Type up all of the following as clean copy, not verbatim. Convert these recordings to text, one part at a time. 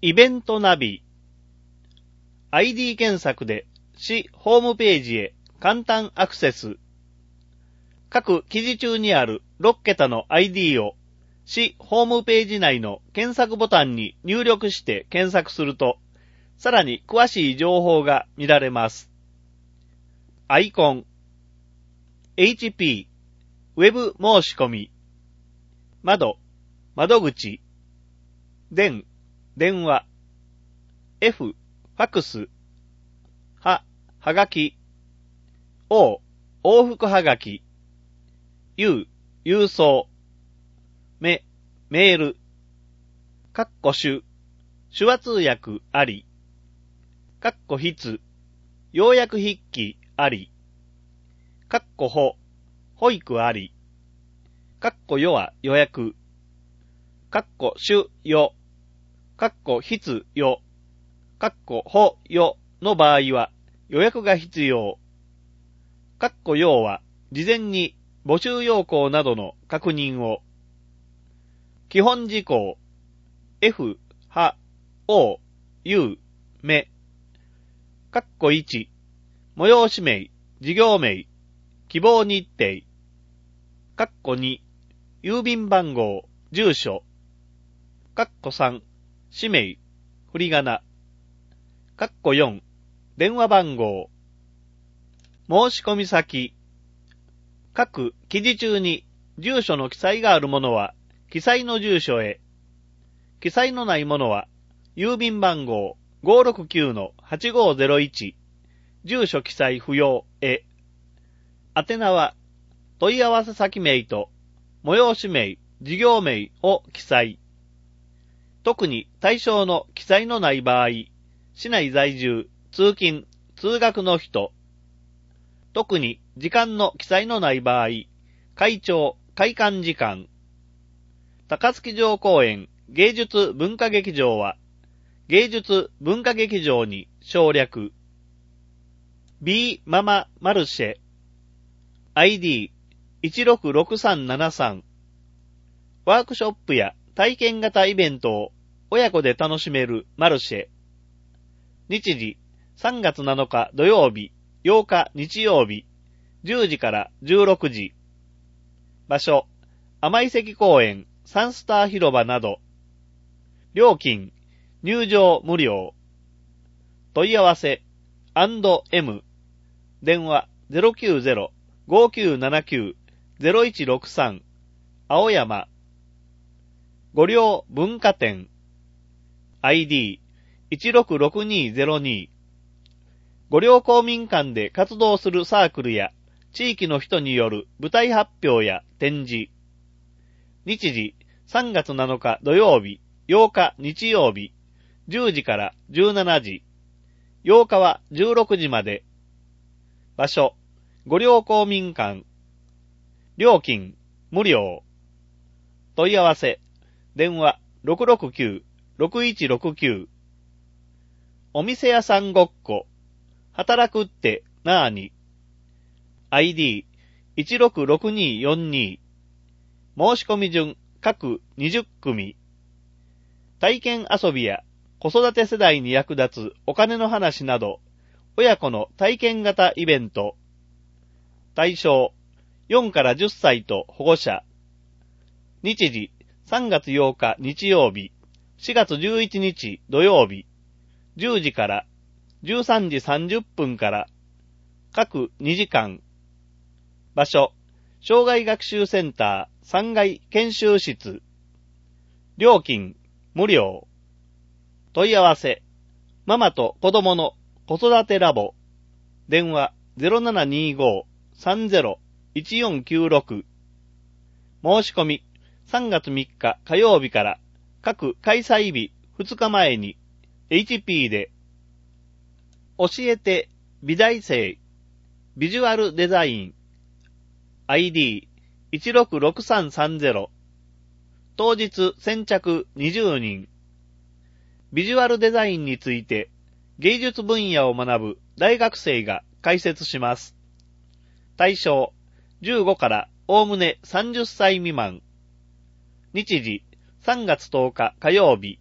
イベントナビ。ID 検索で市ホームページへ簡単アクセス。各記事中にある6桁の ID を市ホームページ内の検索ボタンに入力して検索すると、さらに詳しい情報が見られます。アイコン、HP、ウェブ申し込み、窓、窓口、電、電話、F、ファクス、は、はがき、O、往復はがき、U、郵送、メール、手話通訳あり、筆、要約筆記あり、保育あり、予は予約、主予、必予、保予の場合は予約が必要。要は事前に募集要項などの確認を。基本事項 F、は、O、U、1、催し名、事業名、希望日程。2、郵便番号、住所。3、氏名、振り仮名。4、電話番号。申し込み先。各記事中に住所の記載があるものは記載の住所へ。記載のないものは郵便番号 569-8501 住所記載不要へ。宛名は問い合わせ先名と催し名、事業名を記載。特に対象の記載のない場合、市内在住、通勤、通学の人。特に時間の記載のない場合、開庁、開館時間。高槻城公園芸術文化劇場は、芸術文化劇場に省略。B マママルシェ。ID166373。ワークショップや体験型イベントを親子で楽しめるマルシェ。日時3月7日土曜日、8日日曜日、10時から16時。場所、甘井関公園、サンスター広場など。料金、入場無料。問い合わせ、&M。電話090-5979-0163。青山。御陵文化展。ID166202。御陵公民館で活動するサークルや地域の人による舞台発表や展示。日時3月7日土曜日、8日日曜日、10時から17時。8日は16時まで。場所、御陵公民館。料金、無料。問い合わせ、電話669-6169。お店屋さんごっこ。働くってなーに。ID166242。申し込み順各20組。体験遊びや子育て世代に役立つお金の話など、親子の体験型イベント。対象、4から10歳と保護者。日時、3月8日日曜日、4月11日土曜日、10時から13時30分から各2時間。場所、障害学習センター3階研修室。料金、無料。問い合わせ、ママと子供の子育てラボ。電話0725-30-1496。申し込み、3月3日火曜日から各開催日2日前に HP で。教えて美大生ビジュアルデザイン。ID166330。当日先着20人。ビジュアルデザインについて芸術分野を学ぶ大学生が解説します。対象15からおおむね30歳未満。日時3月10日火曜日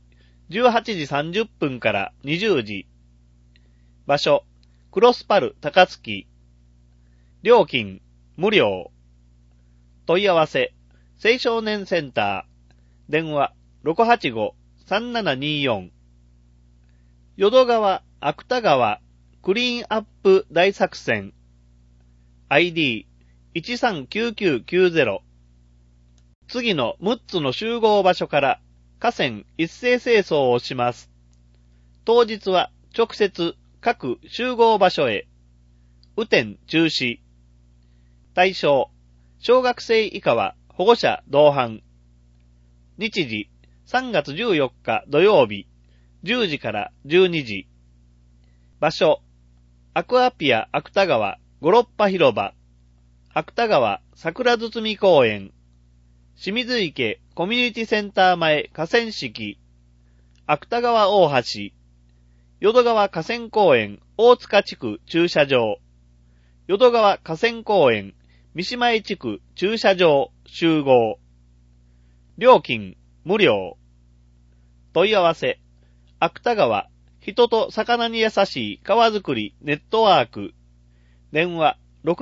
18時30分から20時。場所、クロスパル高槻。料金、無料。問い合わせ、青少年センター。電話、685-3724。淀川、芥川、クリーンアップ大作戦。ID139990。次の6つの集合場所から河川一斉清掃をします。当日は直接各集合場所へ。雨天中止。対象、小学生以下は保護者同伴。日時、3月14日土曜日、10時から12時。場所、アクアピア芥川五六波広場、芥川桜堤公園、清水池コミュニティセンター前河川敷、芥川大橋、淀川河川公園大塚地区駐車場、淀川河川公園三島江地区駐車場集合。料金無料。問い合わせ、芥川人と魚に優しい川づくりネットワーク。電話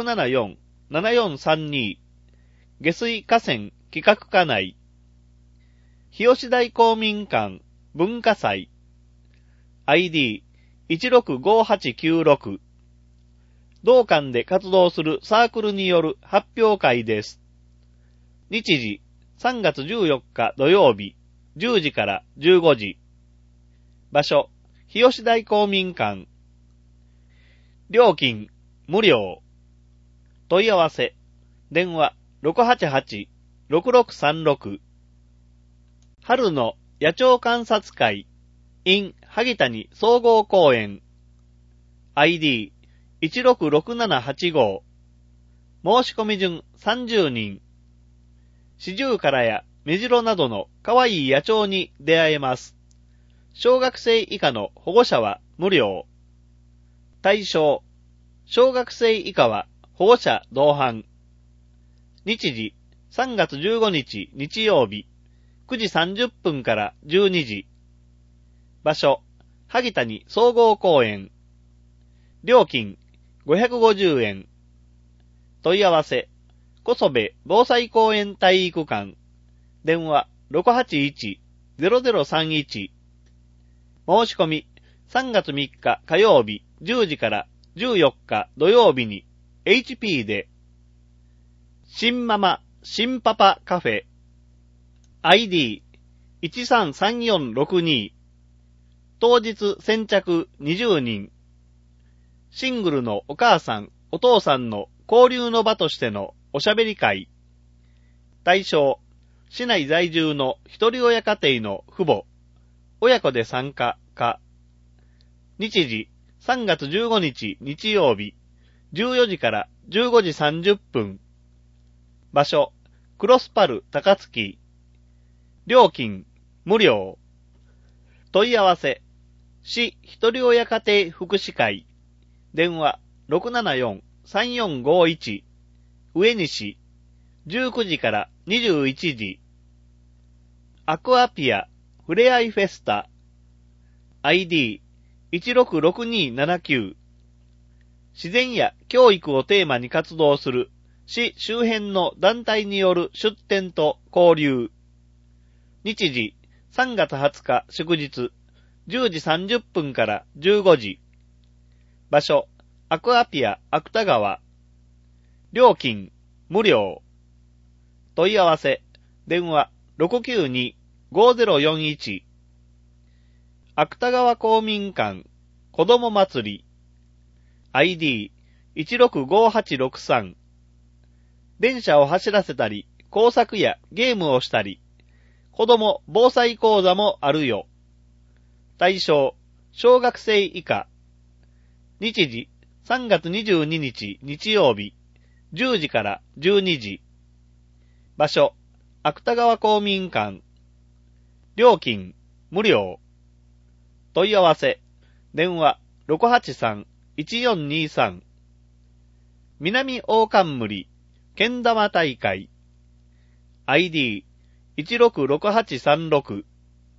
674-7432。下水河川企画課内。日吉台公民館文化祭。ID165896。同館で活動するサークルによる発表会です。日時、3月14日土曜日、10時から15時。場所、日吉台公民館。料金、無料。問い合わせ、電話、688-6636。春の野鳥観察会、in 萩谷総合公園。ID166785。申し込み順30人。四十からや目白などの可愛い野鳥に出会えます。小学生以下の保護者は無料。対象、小学生以下は保護者同伴。日時、3月15日日曜日、9時30分から12時。場所、萩谷総合公園。料金、550円。問い合わせ、小曽部防災公園体育館。電話、681-0031。申し込み、3月3日火曜日10時から14日土曜日に HP で。新ママ、新パパカフェ。ID133462。当日先着20人。シングルのお母さん、お父さんの交流の場としてのおしゃべり会。対象、市内在住の一人親家庭の父母。親子で参加か。日時、3月15日日曜日、14時から15時30分。場所、クロスパル高槻。料金、無料。問い合わせ、市一人親家庭福祉会。電話、674-3451。上西、19時から21時。アクアピアふれあいフェスタ。ID166279。自然や教育をテーマに活動する市周辺の団体による出展と交流。日時、3月20日祝日、10時30分から15時。場所、アクアピア芥川。料金、無料。問い合わせ、電話、692-5041。芥川公民館、子ども祭り。ID165863。電車を走らせたり、工作やゲームをしたり、子ども防災講座もあるよ。対象、小学生以下。日時、3月22日日曜日、10時から12時。場所、芥川公民館。料金、無料。問い合わせ、電話、683-1423。南大冠、けん玉大会。ID166836。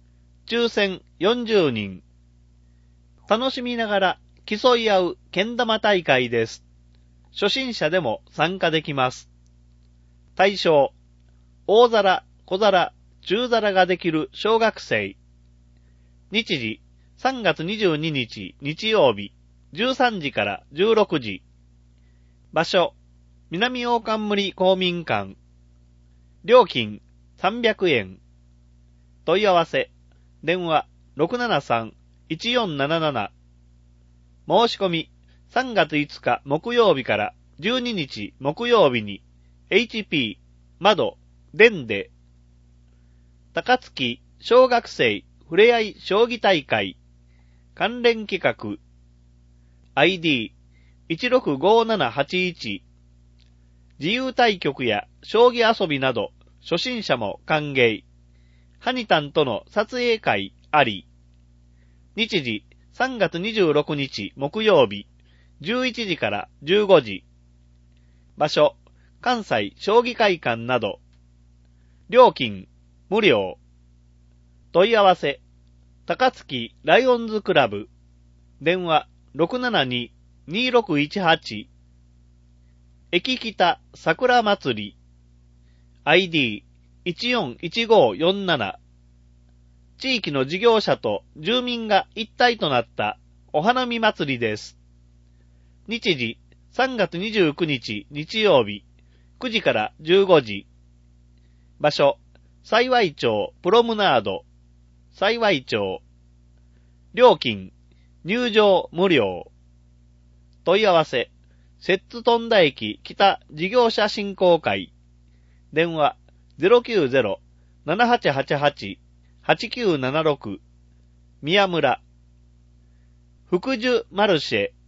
抽選40人。楽しみながら競い合うけん玉大会です。初心者でも参加できます。対象、大皿、小皿、中皿ができる小学生。日時、3月22日日曜日、13時から16時。場所、南大冠公民館。料金、300円。問い合わせ、電話、673-1477。申し込み、3月5日木曜日から12日木曜日に、HP、窓、電で、高槻小学生ふれあい将棋大会、関連企画、ID165781、自由対局や将棋遊びなど、初心者も歓迎。ハニタンとの撮影会あり。日時、3月26日木曜日、11時から15時。場所、関西将棋会館など。料金、無料。問い合わせ、高槻ライオンズクラブ。電話、672-2618。駅北桜祭り。ID141547。地域の事業者と住民が一体となったお花見祭りです。日時、3月29日日曜日、9時から15時。場所、幸町プロムナード。幸町。料金、入場無料。問い合わせ、摂津富田駅北事業者振興会。電話 090-7888-8976 宮村。福寿マルシェ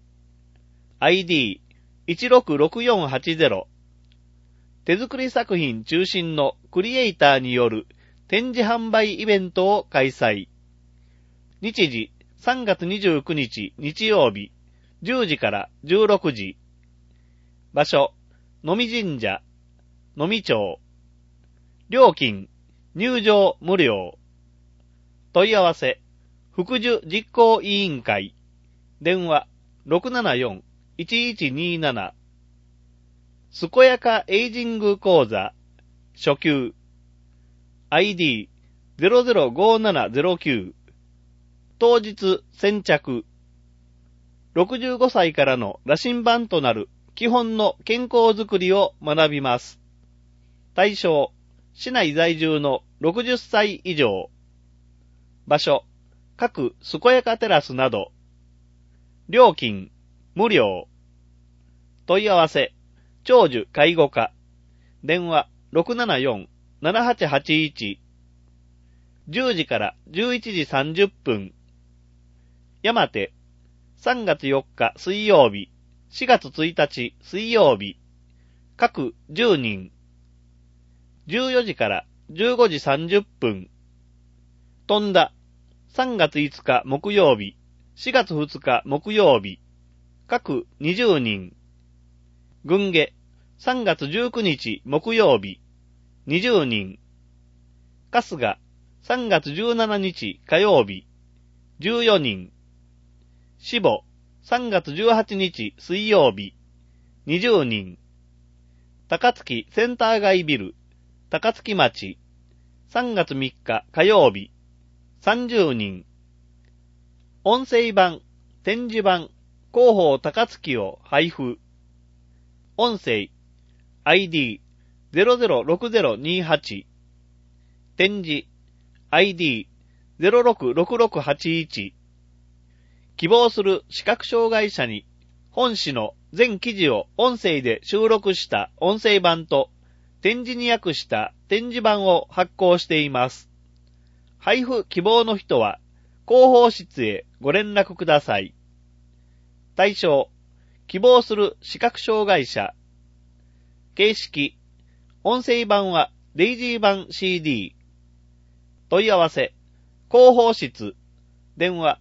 ID166480。手作り作品中心のクリエイターによる展示販売イベントを開催。日時3月29日日曜日、10時から16時。場所、野見神社、野見町。料金、入場無料。問い合わせ、福寿実行委員会。電話、674-1127。健やかエイジング講座、初級。ID005709。当日先着。65歳からの羅針盤となる基本の健康づくりを学びます。対象、市内在住の60歳以上。場所、各健やかテラスなど。料金、無料。問い合わせ、長寿介護課。電話、674-7881。10時から11時30分。山手、3月4日水曜日、4月1日水曜日。各10人。14時から15時30分。富田、3月5日木曜日、4月2日木曜日。各20人。郡下、3月19日木曜日、20人。春日、3月17日火曜日、14人。志保、3月18日水曜日、20人。高槻センター街ビル、高槻町、3月3日火曜日、30人。音声版、展示版、広報高槻を配布。音声、ID006028。展示、ID066681。希望する視覚障害者に、本誌の全記事を音声で収録した音声版と、展示に訳した展示版を発行しています。配布希望の人は、広報室へご連絡ください。対象、希望する視覚障害者。形式、音声版はデイジー版 CD。問い合わせ、広報室、電話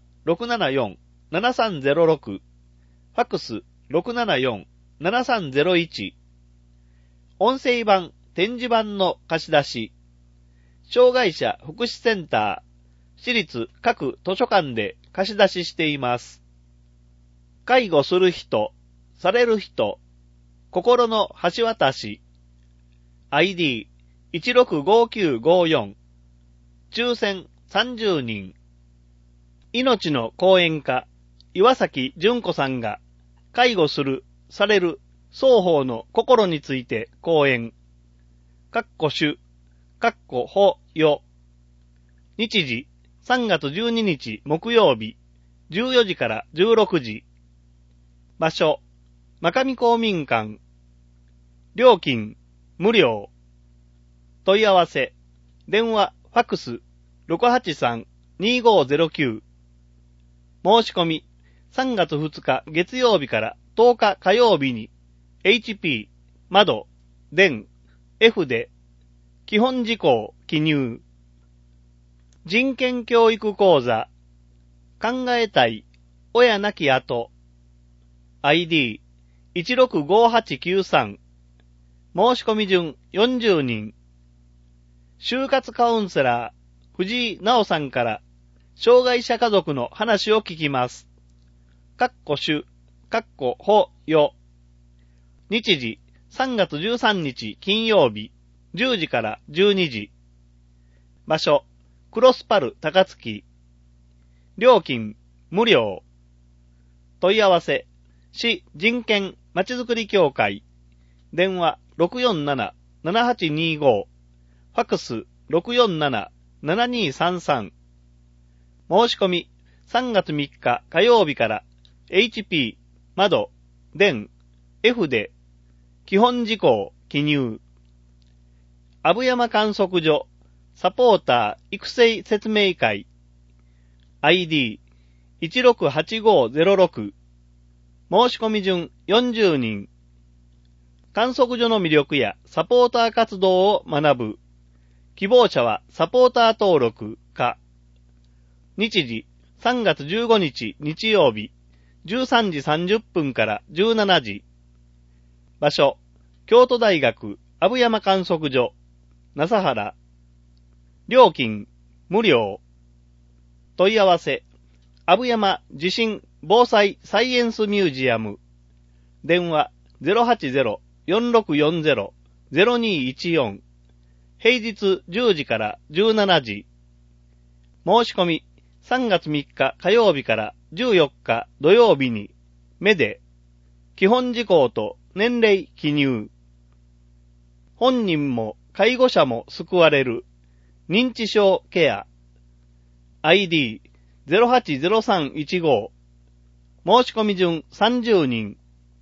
674-7306、ファックス 674-7301。音声版、展示版の貸し出し、障害者福祉センター、 私立各図書館で貸し出ししています。介護する人、される人、心の橋渡し、ID165954、抽選30人。命の講演家、岩崎純子さんが、介護する、される、双方の心について講演。主、法、よ。日時、3月12日木曜日、14時から16時。場所、真上公民館。料金、無料。問い合わせ、電話、ファックス、683-2509。申し込み、3月2日月曜日から10日火曜日に、HP、窓、電、F で、基本事項、記入。人権教育講座、考えたい、親なき後、ID165893、申し込み順40人。就活カウンセラー、藤井直さんから、障害者家族の話を聞きます。主、法、よ。日時、3月13日金曜日、10時から12時。場所、クロスパル高槻。料金、無料。問い合わせ、市人権まちづくり協会。電話647-7825。ファックス647-7233。申し込み3月3日火曜日から HP、窓、電、F で基本事項記入。阿武山観測所サポーター育成説明会 ID168506 申し込み順40人。観測所の魅力やサポーター活動を学ぶ。希望者はサポーター登録か。日時3月15日日曜日13時30分から17時。場所京都大学阿武山観測所那覇原。料金無料。問い合わせ阿武山地震防災サイエンスミュージアム。電話 080-4640-0214。平日10時から17時。申し込み3月3日火曜日から14日土曜日に目で基本事項と年齢記入。本人も介護者も救われる認知症ケア ID080315。申し込み順30人。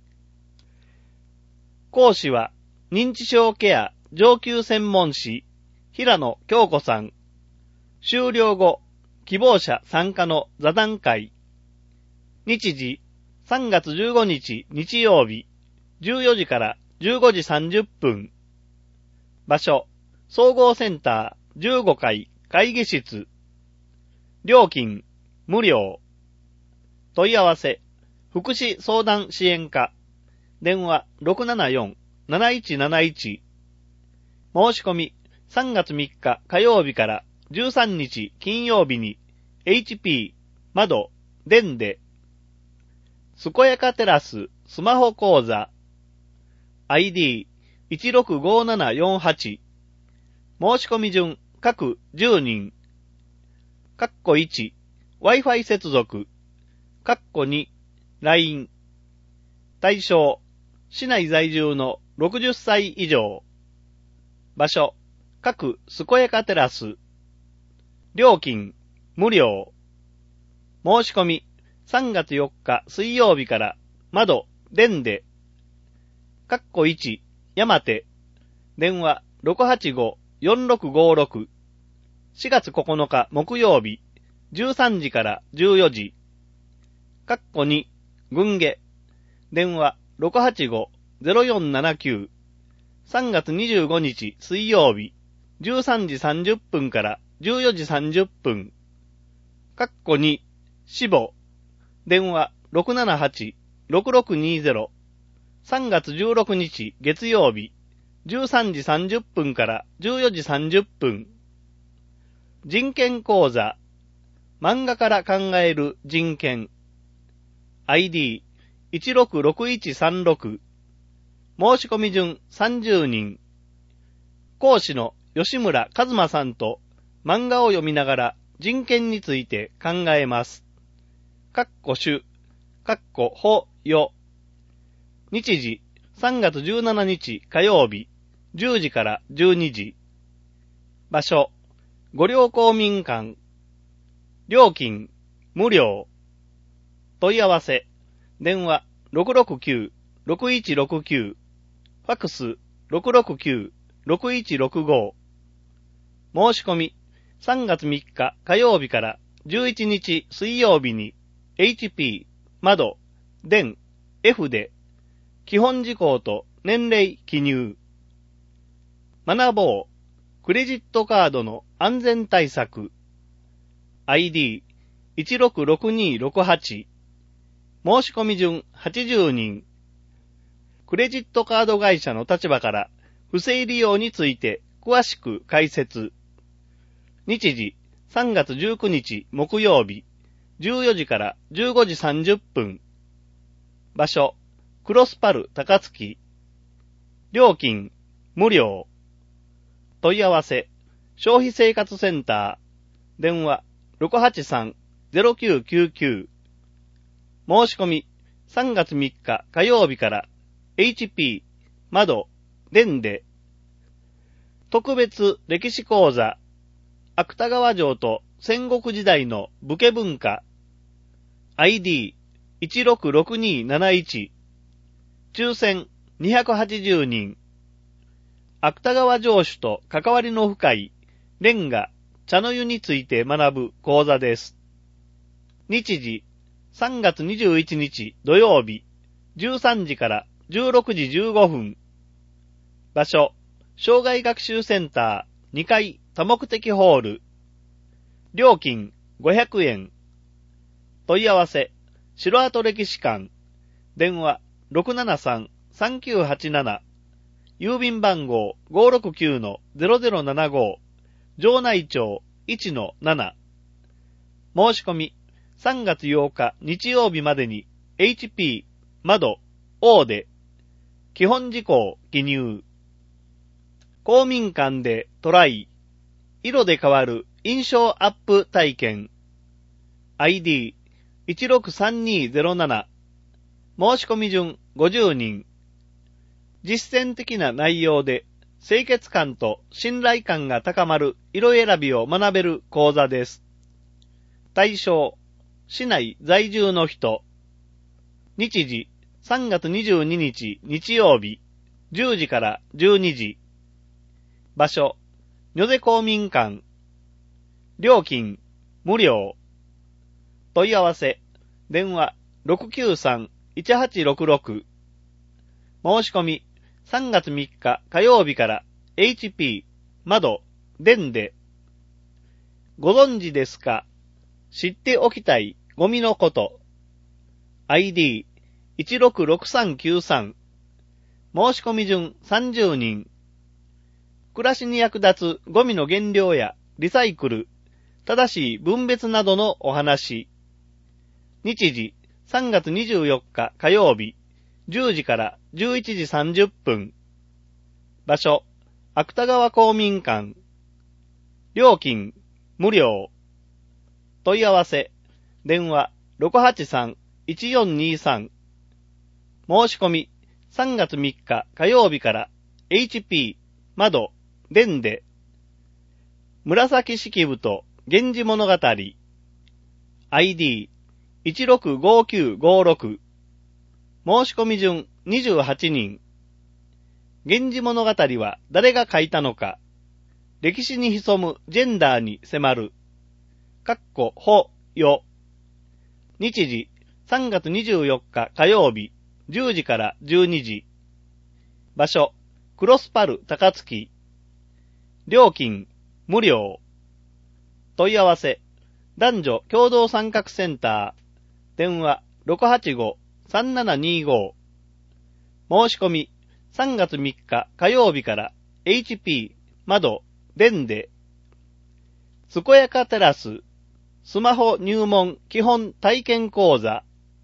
講師は認知症ケア上級専門士平野京子さん。終了後希望者参加の座談会。日時3月15日日曜日14時から15時30分。場所総合センター15階会議室。料金無料。問い合わせ福祉相談支援課。電話 674-7171。申し込み3月3日火曜日から13日金曜日に HP、窓、電で健やかテラススマホ講座 ID165748。申し込み順各10人。1 Wi-Fi 接続。2 LINE。対象市内在住の60歳以上。場所各健やかテラス。料金無料。申し込み3月4日水曜日から窓電で1山手。電話 685-4656。4月9日木曜日13時から14時。2群下。電話 685-0479。3月25日水曜日13時30分から14時30分。2死亡。電話 678-6620。3月16日月曜日13時30分から14時30分。人権講座漫画から考える人権。ID166136。申し込み順30人。講師の吉村和馬さんと漫画を読みながら人権について考えます。主、法、よ。日時、3月17日火曜日、10時から12時。場所、御陵公民館。料金、無料。問い合わせ、電話669-6169。ファクス 669-6165。申し込み、3月3日火曜日から11日水曜日に HP、窓、電、F で基本事項と年齢記入。学ぼう。クレジットカードの安全対策。ID166268。申し込み順80人。クレジットカード会社の立場から不正利用について詳しく解説。日時3月19日木曜日14時から15時30分。場所クロスパル高槻。料金無料。問い合わせ消費生活センター。電話683-0999。申し込み3月3日火曜日から HP、窓、電で特別歴史講座芥川城と戦国時代の武家文化 ID166271 抽選280人芥川城主と関わりの深いレンガ、茶の湯について学ぶ講座です。日時3月21日土曜日13時から16時15分。場所、障害学習センター2階多目的ホール。料金500円。問い合わせ、城跡歴史館。電話673-3987。郵便番号 569-0075。城内町 1-7。申し込み、3月8日日曜日までに HP、窓、O で、基本事項記入。公民館でトライ。色で変わる印象アップ体験。ID163207。申し込み順50人。実践的な内容で清潔感と信頼感が高まる色選びを学べる講座です。対象、市内在住の人。日時、3月22日日曜日、10時から12時。場所、如是公民館。料金、無料。問い合わせ、電話693-1866。申し込み、3月3日火曜日から HP、窓、電で。ご存知ですか？知っておきたいゴミのこと。ID166393。申し込み順30人。暮らしに役立つゴミの減量やリサイクル、正しい分別などのお話。日時3月24日火曜日、10時から11時30分。場所、芥川公民館。料金、無料。問い合わせ、電話683-1423。申し込み、3月3日火曜日から HP、窓、電で。紫式部と源氏物語。ID165956。申し込み順28人。源氏物語は誰が書いたのか。歴史に潜むジェンダーに迫る。法、よ。日時3月24日火曜日10時から12時。場所、クロスパル高槻。料金、無料。問い合わせ、男女共同参画センター。電話685-3725。申し込み、3月3日火曜日から HP、窓、電で。つこやかテラス。 スマホ入門基本体験講座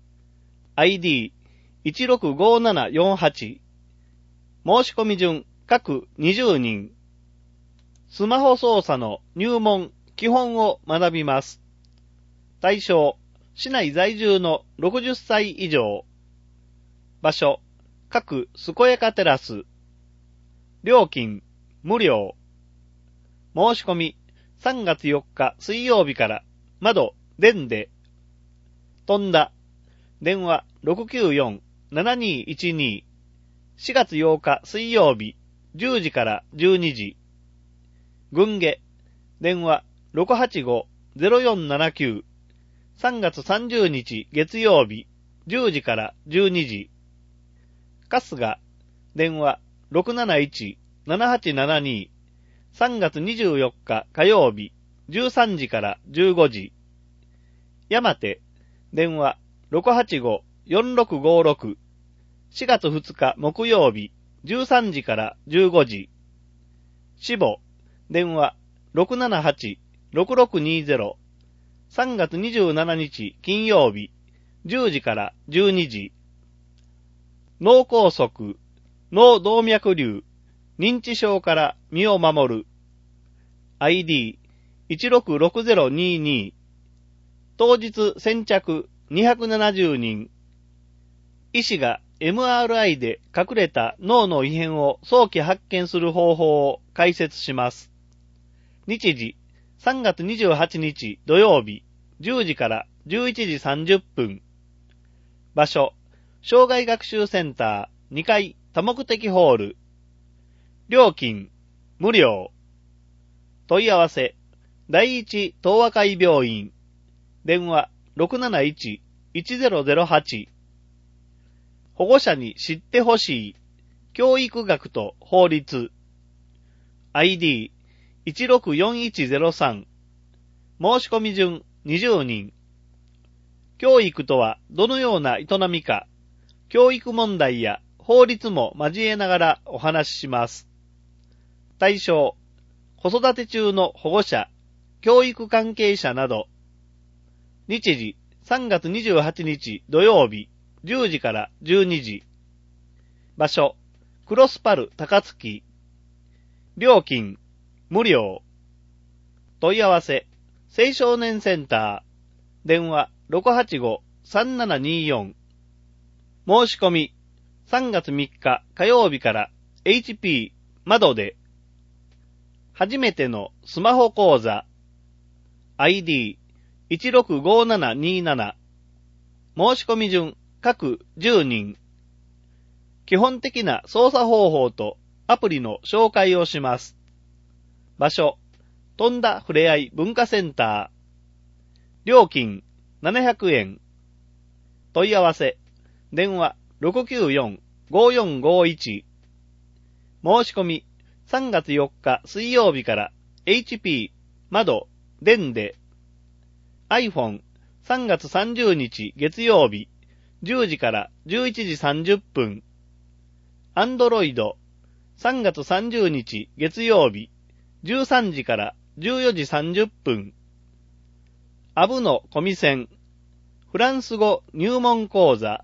ID165748 申し込み順各20人スマホ操作の入門基本を学びます。対象市内在住の60歳以上場所各健やかテラス料金無料申し込み3月4日水曜日から窓電で飛んだ電話 694-7212 4月8日水曜日10時から12時軍下電話 685-0479 3月30日月曜日10時から12時春日電話 671-7872 3月24日火曜日13時から15時山手電話 685-4656 4月2日木曜日13時から15時志保電話 678-6620 3月27日金曜日10時から12時脳梗塞、脳動脈瘤、認知症から身を守る ID166022 当日先着270人医師が MRI で隠れた脳の異変を早期発見する方法を解説します。日時3月28日土曜日10時から11時30分場所障害学習センター2階多目的ホール料金無料問い合わせ第一東和会病院電話 671-1008 保護者に知ってほしい教育学と法律 ID164103 申し込み順20人教育とはどのような営みか教育問題や法律も交えながらお話しします。対象子育て中の保護者教育関係者など日時3月28日土曜日10時から12時場所クロスパル高槻料金無料問い合わせ青少年センター電話 685-3724 申し込み3月3日火曜日から HP 窓で初めてのスマホ講座 ID165727 申し込み順各10人基本的な操作方法とアプリの紹介をします。場所飛んだふれあい文化センター料金700円問い合わせ電話 694-5451 申し込み3月4日水曜日から HP 窓電で iPhone 3月30日月曜日10時から11時30分 Android 3月30日月曜日13時から14時30分アブのコミセンフランス語入門講座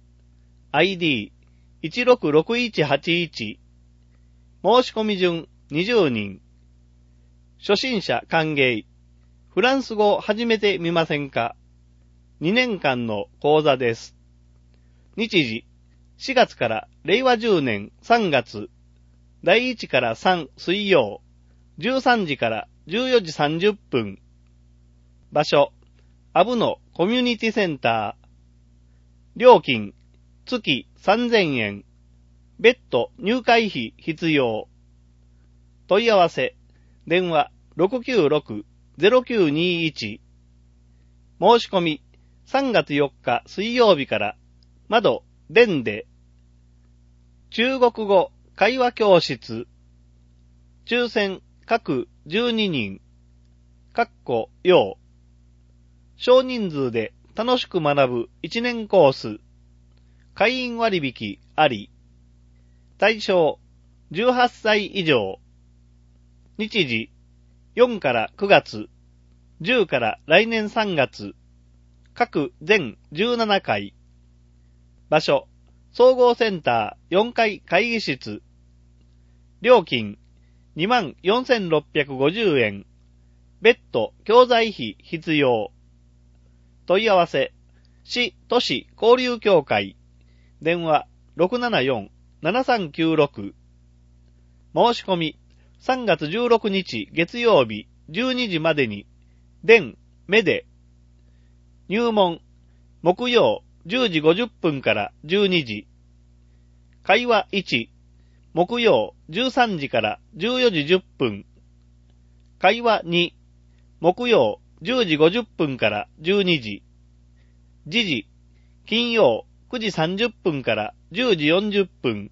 ID166181 申し込み順20人初心者歓迎フランス語を始めてみませんか2年間の講座です。日時4月から令和10年3月第1から3水曜13時から14時30分場所アブのコミュニティセンター料金月3000円別途入会費必要問い合わせ電話 696-0921 申し込み3月4日水曜日から窓電で中国語会話教室抽選各12人要少人数で楽しく学ぶ1年コース会員割引あり対象18歳以上日時4から9月 10から来年3月、各全17回。場所、総合センター4階会議室。料金、24,650円。別途教材費必要。問い合わせ、市都市交流協会。電話、674-7396。申し込み、3月16日月曜日12時までに、電、目で。入門、木曜10時50分から12時。会話1、木曜13時から14時10分。会話2、木曜10時50分から12時。時事、金曜9時30分から10時40分。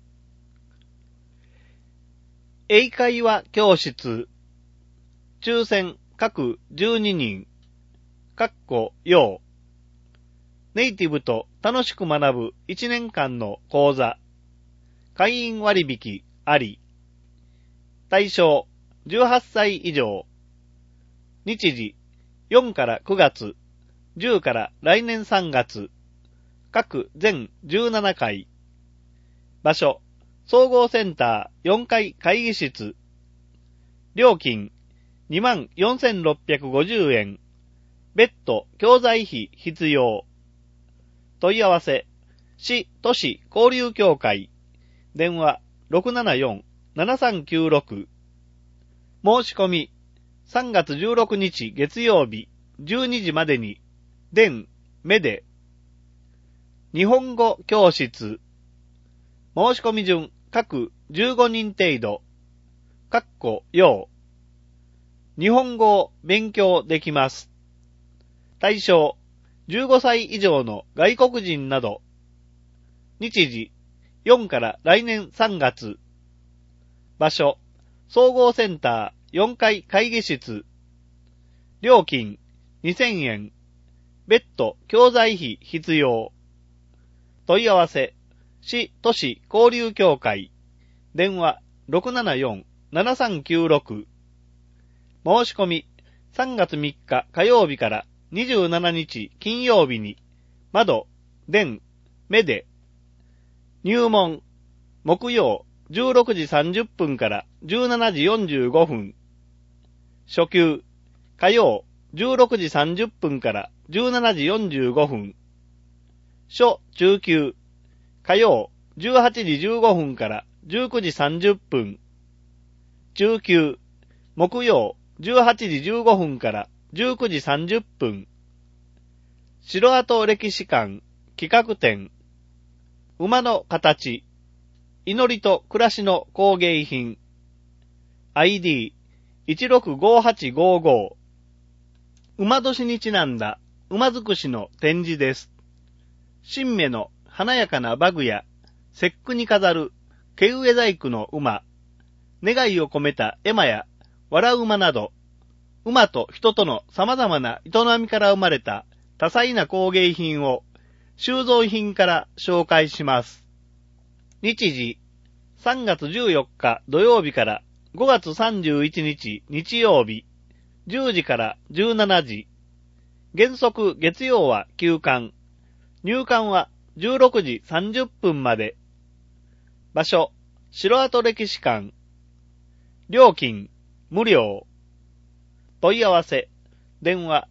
英会話教室。抽選各12人。要。ネイティブと楽しく学ぶ1年間の講座。会員割引あり。対象18歳以上。日時4から9月、10から来年3月。各全17回。場所、総合センター4階会議室。料金、24,650円。別途教材費必要。問い合わせ、市都市交流協会。電話、674-7396。申し込み、3月16日月曜日、12時までに、電、目で。日本語教室。申し込み順、各15人程度。要。日本語を勉強できます。対象、15歳以上の外国人など。日時、4から来年3月。場所、総合センター4階会議室。料金、2000円。別途教材費必要。問い合わせ、市都市交流協会。電話、674-7396。申し込み、3月3日火曜日から27日金曜日に、窓、電、目で。入門、木曜16時30分から17時45分。初級、火曜16時30分から17時45分。初中級、火曜18時15分から19時30分。中級、木曜18時15分から19時30分。城跡歴史館企画展。馬の形。祈りと暮らしの工芸品。ID165855。馬年にちなんだ馬尽くしの展示です。神馬の華やかな馬具や節句に飾る毛植細工の馬、願いを込めた絵馬や笑う馬など、馬と人との様々な営みから生まれた多彩な工芸品を収蔵品から紹介します。日時、3月14日土曜日から5月31日日曜日、10時から17時。原則月曜は休館。入館は16時30分まで。場所、城跡歴史館。料金、無料。問い合わせ、電話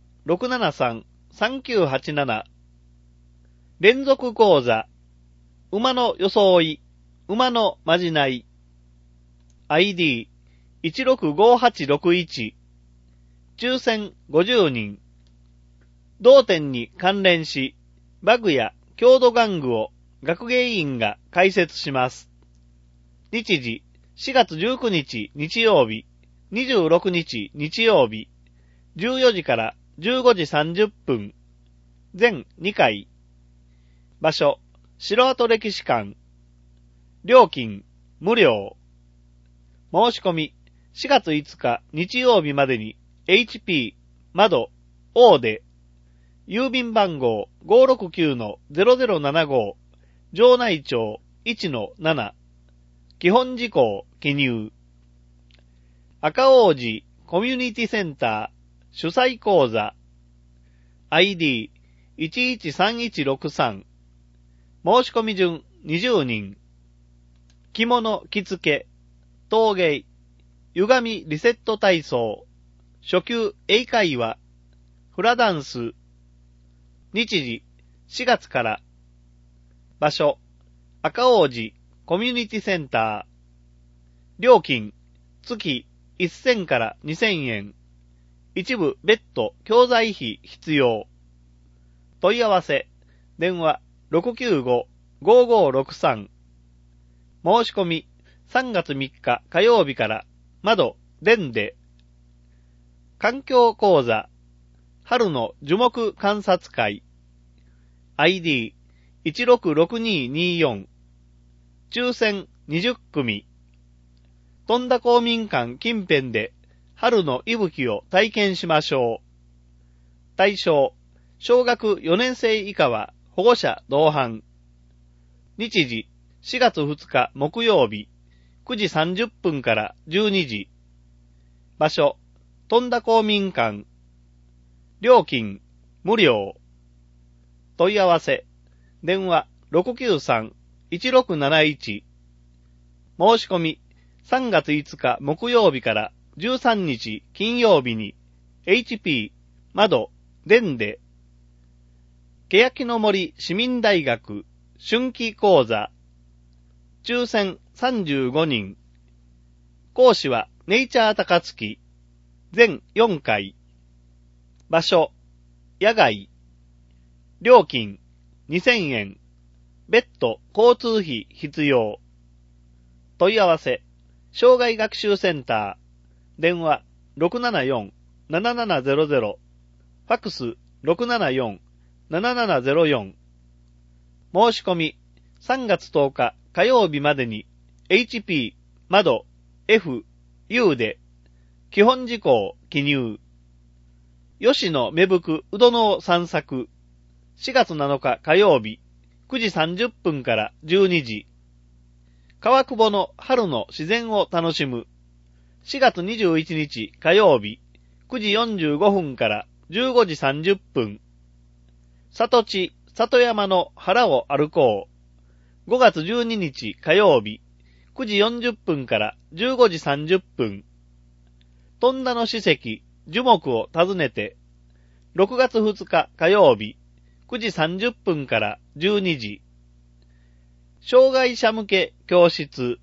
673-3987。連続講座、馬の装い、馬のまじない。ID165861。抽選50人。同展に関連し、馬具や郷土玩具を学芸員が解説します。日時、4月19日日曜日、26日日曜日、14時から15時30分。全2回。場所、城跡歴史館。料金、無料。申し込み、4月5日日曜日までに HP、窓、O で、郵便番号 569-0075、城内町 1-7、基本事項記入。赤王子コミュニティセンター、 主催講座 ID113163 申し込み順20人着物着付け陶芸歪みリセット体操初級英会話フラダンス日時4月から場所赤王子コミュニティセンター料金月1000から2000円一部別途教材費必要問い合わせ電話 695-5563 申し込み3月3日火曜日から窓電で環境講座春の樹木観察会 ID166224 抽選20組富田公民館近辺で春の息吹を体験しましょう。対象小学4年生以下は保護者同伴日時4月2日木曜日9時30分から12時場所富田公民館料金無料問い合わせ電話 693-1671 申し込み3月5日木曜日から13日金曜日に HP 窓電で欅の森市民大学春季講座抽選35人講師はネイチャー高槻全4回場所野外料金2000円別途交通費必要問い合わせ障害学習センター電話 674-7700 ファックス 674-7704 申し込み3月10日火曜日までに HP 窓 F U で基本事項記入吉野芽吹くうどのを散策4月7日火曜日9時30分から12時川久保の春の自然を楽しむ4月21日火曜日9時45分から15時30分里地里山の原を歩こう5月12日火曜日9時40分から15時30分富田の史跡樹木を訪ねて6月2日火曜日9時30分から12時障害者向け教室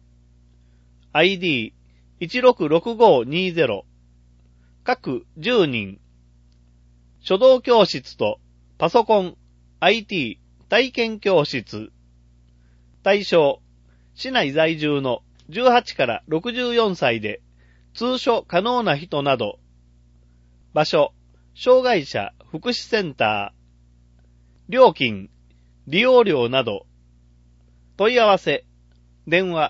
ID166520 各10人書道教室とパソコン IT 体験教室対象市内在住の18から64歳で通所可能な人など場所障害者福祉センター料金利用料など問い合わせ電話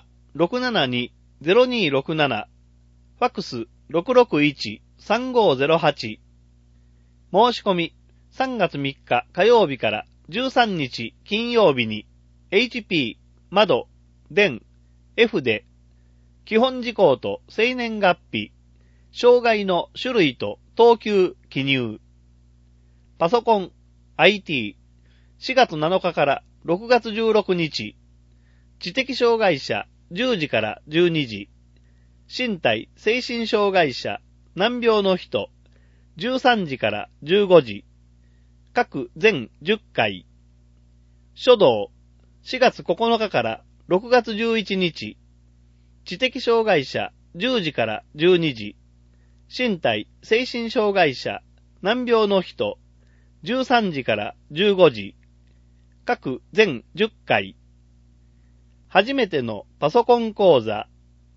672-0267 ファックス 661-3508 申し込み3月3日火曜日から13日金曜日に HP 窓電 F で基本事項と生年月日障害の種類と等級記入パソコン IT 4月7日から6月16日知的障害者10時から12時身体精神障害者難病の人13時から15時各全10回書道4月9日から6月11日知的障害者10時から12時身体精神障害者難病の人13時から15時各全10回初めてのパソコン講座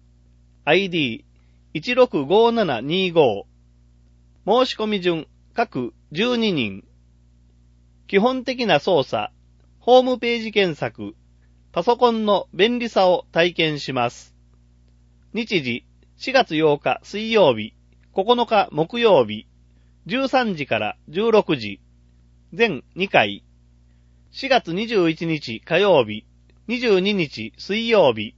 ID165725 申し込み順各12人基本的な操作ホームページ検索パソコンの便利さを体験します日時4月8日水曜日9日木曜日13時から16時全2回4月21日火曜日22日水曜日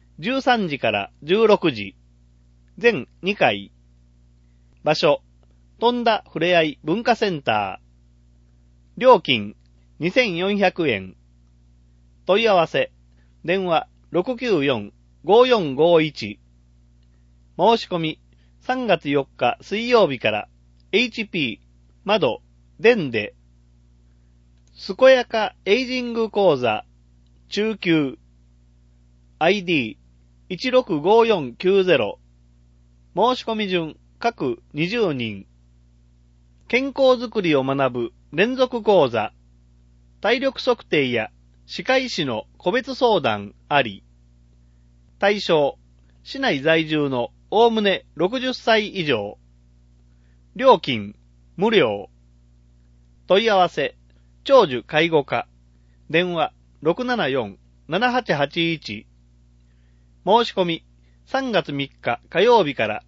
13時から16時全2回場所富田ふれあい文化センター。料金2400円。問い合わせ、電話 694-5451。申し込み、3月4日水曜日から HP、窓、電で、健やかエイジング講座、中級、ID165490。申し込み順、各20人。健康づくりを学ぶ連続講座。体力測定や歯科医師の個別相談あり。対象、市内在住のおおむね60歳以上。料金、無料。問い合わせ、長寿介護課。電話、674-7881。申し込み、3月3日火曜日から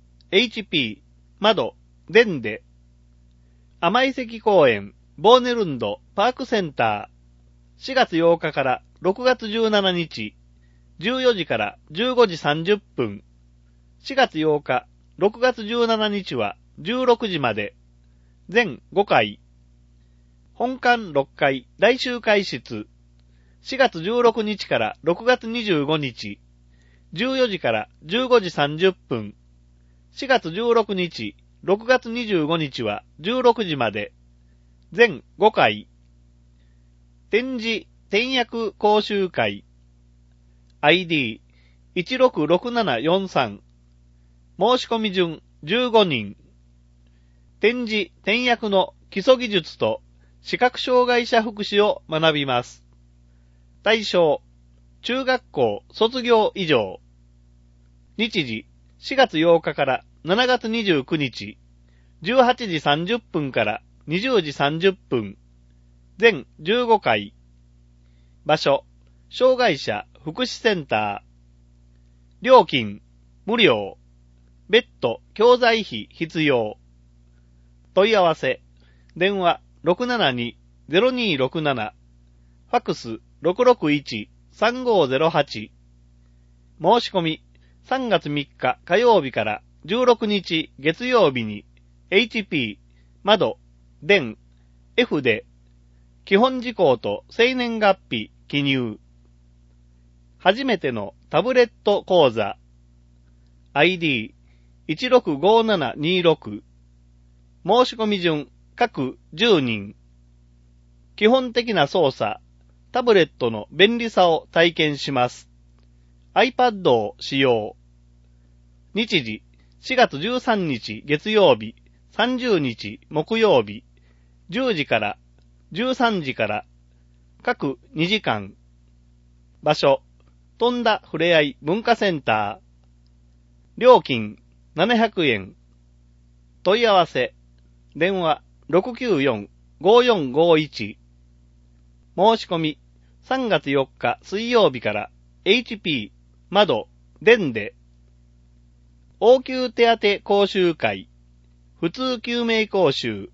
HP、窓、電で、甘井関公園、ボーネルンド、パークセンター、4月8日から6月17日、14時から15時30分、4月8日、6月17日は16時まで、全5回、本館6階大集会室、4月16日から6月25日、14時から15時30分、4月16日、6月25日は16時まで、全5回、展示転訳講習会、ID166743、申し込み順15人、展示転訳の基礎技術と視覚障害者福祉を学びます。対象、中学校卒業以上。日時、4月8日から7月29日、18時30分から20時30分、全15回。場所、障害者福祉センター。料金、無料。別途、教材費必要。問い合わせ、電話 672-0267、ファクス 661-3508。申し込み、3月3日火曜日から16日月曜日に HP、窓、電、F で、基本事項と生年月日記入。初めてのタブレット講座。ID165726。申し込み順各10人。基本的な操作、タブレットの便利さを体験します。iPad を使用。日時、4月13日月曜日、30日木曜日、10時から13時から各2時間。場所、富田ふれあい文化センター。料金700円。問い合わせ、電話 694-5451。申し込み、3月4日水曜日から HP、窓、電で、応急手当講習会、普通救命講習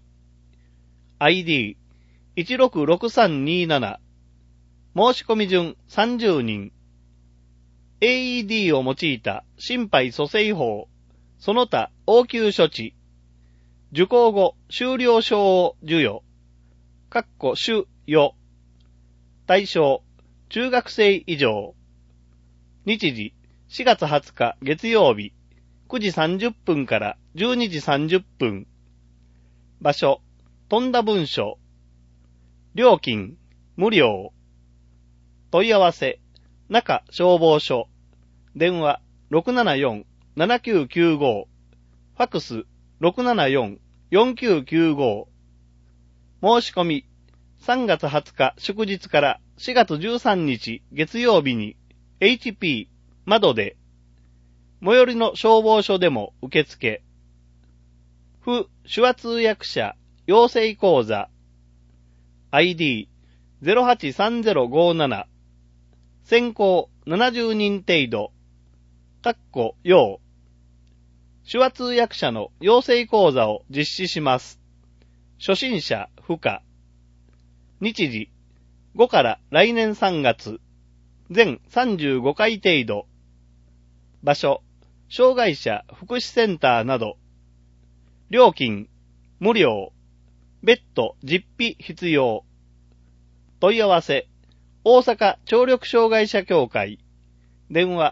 1、ID166327。申し込み順30人。AED を用いた心肺蘇生法、その他応急処置。受講後修了証を授与。主与。対象、中学生以上。日時、4月20日月曜日、9時30分から12時30分。場所、富田分所。料金、無料。問い合わせ、中消防署。電話、674-7995。ファクス、674-4995。申し込み、3月20日祝日から4月13日月曜日に HP、窓で、最寄りの消防署でも受付。手話通訳者養成講座。ID083057。先行70人程度。要。手話通訳者の養成講座を実施します。初心者不可。日時、5から来年3月。全35回程度。場所、障害者福祉センターなど。 料金、無料。別途実費必要。問い合わせ、大阪聴力障害者協会。電話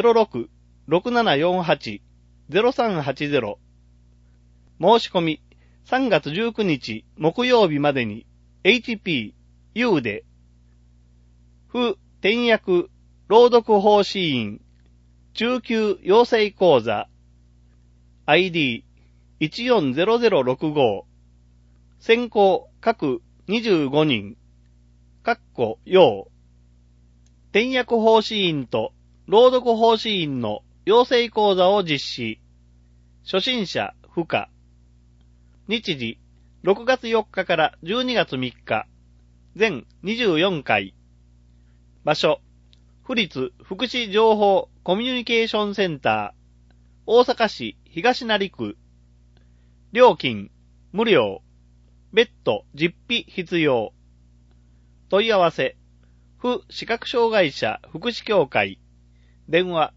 06-6748-0380。申し込み、3月19日木曜日までに HP、U で、府転訳朗読奉仕員、中級養成講座、ID140065、先行各25人、要、転訳奉仕員と朗読奉仕員の養成講座を実施。初心者不可。日時、6月4日から12月3日、全24回。場所、府立福祉情報コミュニケーションセンター、大阪市東成区。料金、無料。別途実費必要。問い合わせ、府視覚障害者福祉協会。電話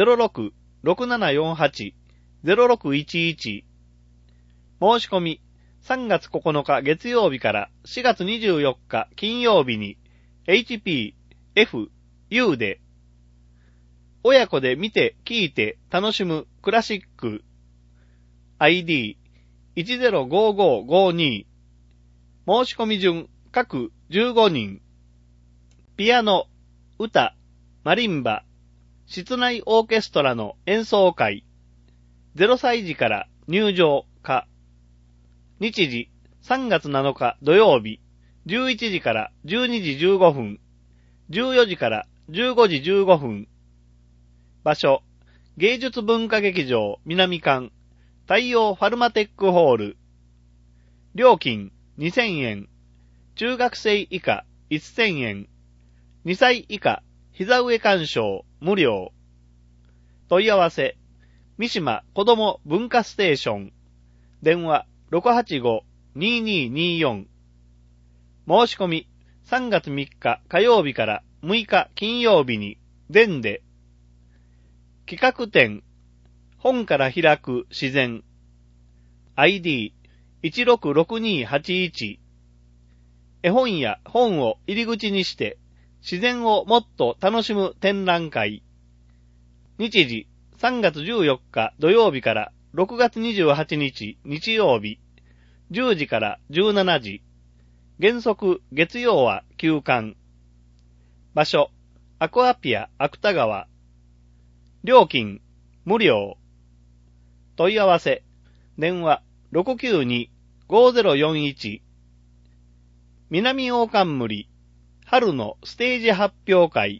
06-6748-0611。申し込み、3月9日月曜日から4月24日金曜日に HP、F、U で、親子で見て聞いて楽しむクラシック ID105552 申し込み順各15人ピアノ、歌、マリンバ、室内オーケストラの演奏会0歳児から入場可日時3月7日土曜日11時から12時15分14時から15時15分場所芸術文化劇場南館太陽ファルマテックホール料金2000円中学生以下1000円2歳以下膝上鑑賞無料問い合わせ三島子ども文化ステーション電話 685-2224 申し込み3月3日火曜日から6日金曜日に全で企画展本から開く自然 ID166281 絵本や本を入り口にして自然をもっと楽しむ展覧会日時3月14日土曜日から6月28日日曜日10時から17時原則月曜は休館場所アクアピア芥川料金無料問い合わせ電話 692-5041 南大冠春のステージ発表会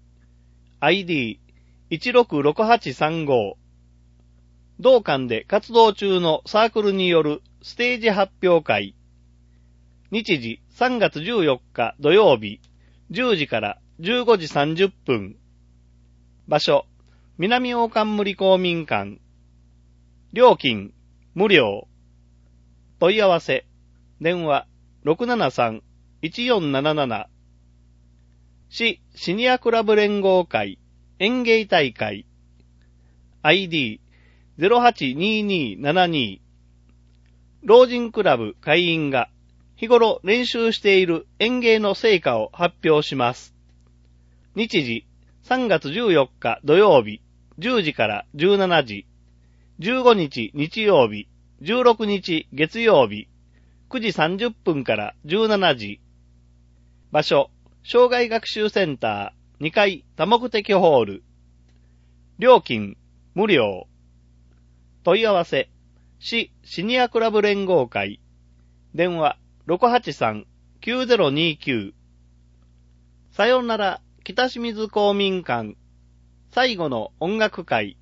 ID166835 同館で活動中のサークルによるステージ発表会日時3月14日土曜日10時から15時30分場所南大冠公民館料金無料問い合わせ電話 673-1477 市シニアクラブ連合会演芸大会 ID082272 老人クラブ会員が日頃練習している演芸の成果を発表します。日時3月14日土曜日10時から17時15日日曜日16日月曜日9時30分から17時場所障害学習センター2階多目的ホール料金無料問い合わせ市シニアクラブ連合会電話 683-9029 さよなら北清水公民館最後の音楽会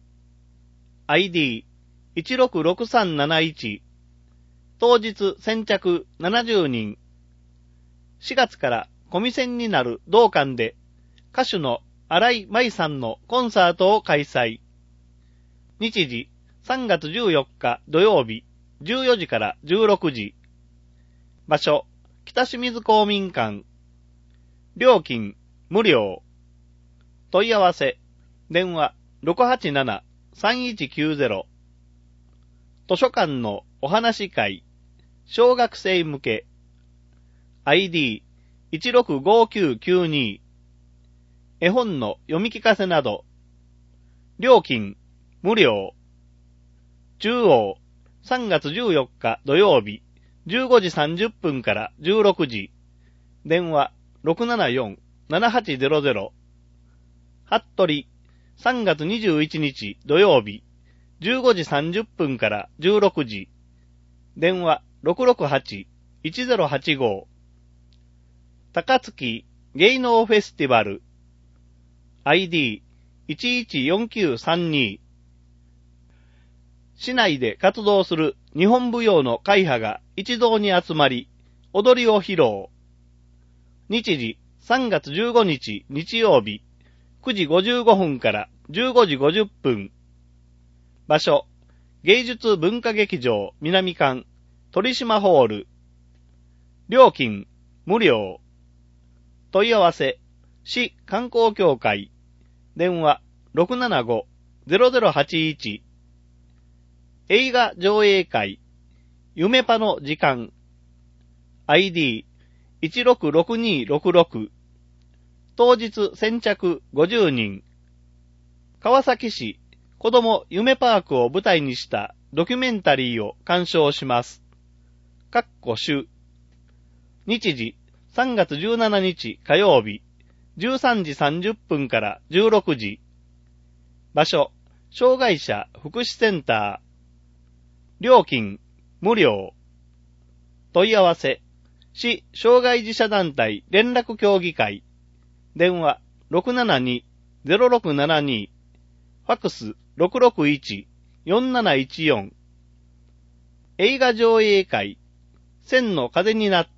ID166371 当日先着70人4月からコミセンになる同館で歌手の新井舞さんのコンサートを開催日時3月14日土曜日14時から16時場所北清水公民館料金無料問い合わせ電話 687-3190 図書館のお話会、小学生向け、ID165992、絵本の読み聞かせなど、料金、無料、中央、3月14日土曜日、15時30分から16時、電話674-7800、服部、3月21日土曜日、15時30分から16時、電話668-1085、高槻芸能フェスティバル、ID114932、市内で活動する日本舞踊の会派が一堂に集まり、踊りを披露。日時3月15日日曜日、9時55分から15時50分。場所、芸術文化劇場南館、鳥島ホール。料金、無料。問い合わせ、市観光協会。電話、675-0081。映画上映会、夢パの時間。ID166266。当日先着50人。川崎市子ども夢パークを舞台にしたドキュメンタリーを鑑賞します。主。日時3月17日火曜日、13時30分から16時。場所、障害者福祉センター。料金、無料。問い合わせ、市障害児者団体連絡協議会。電話、672-0672。ファクス、661-4714。映画上映会、千の風になって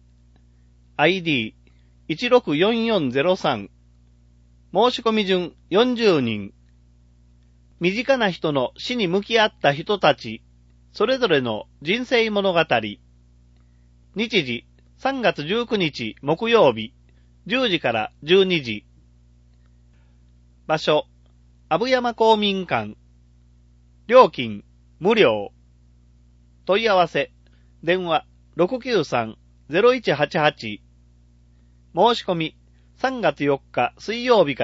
。ID164403。申し込み順40人。身近な人の死に向き合った人たち、それぞれの人生物語。日時、3月19日木曜日、10時から12時。場所、阿武山公民館。料金、無料。問い合わせ、電話、693-0188。申し込み、3月4日水曜日から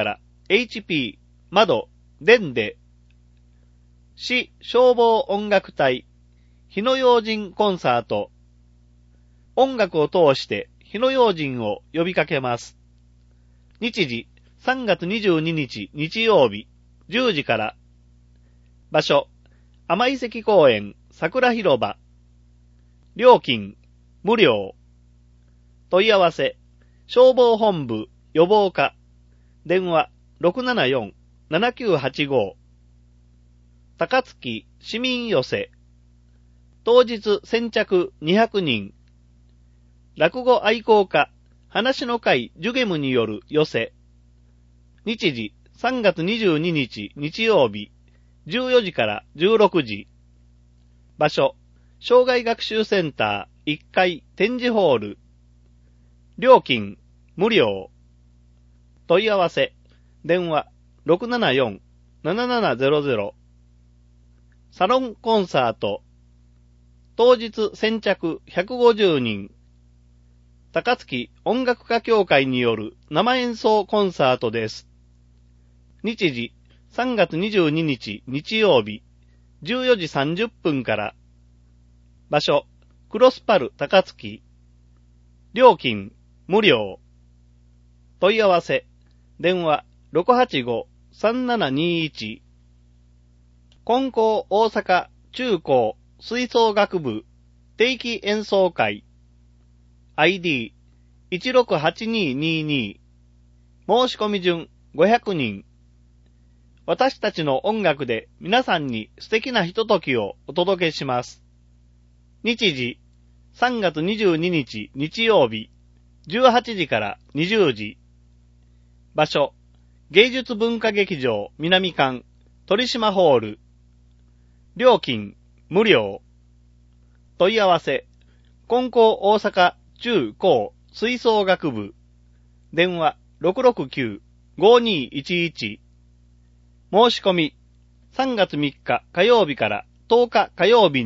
HP、窓、電で。市消防音楽隊、火の用心コンサート。音楽を通して火の用心を呼びかけます。日時、3月22日日曜日、10時から。場所、甘井関公園桜広場。料金、無料。問い合わせ、消防本部予防課。電話、674-7985。高槻市民寄せ。当日先着200人。落語愛好家、話の会ジュゲムによる寄せ。日時、3月22日日曜日、14時から16時。場所、障害学習センター1階展示ホール。料金、無料。問い合わせ、電話、674-7700。サロンコンサート。当日先着150人。高槻音楽家協会による生演奏コンサートです。日時、3月22日日曜日、14時30分から。場所、クロスパル高槻。料金、無料。問い合わせ、電話、685-3721。金光大阪中高吹奏楽部定期演奏会。ID168222。申し込み順500人。私たちの音楽で皆さんに素敵なひとときをお届けします。日時、3月22日日曜日、18時から20時。場所、芸術文化劇場南館、鳥島ホール。料金、無料。問い合わせ、金光大阪中高吹奏楽部。電話、669-5211。申し込み、3月3日火曜日から10日火曜日に、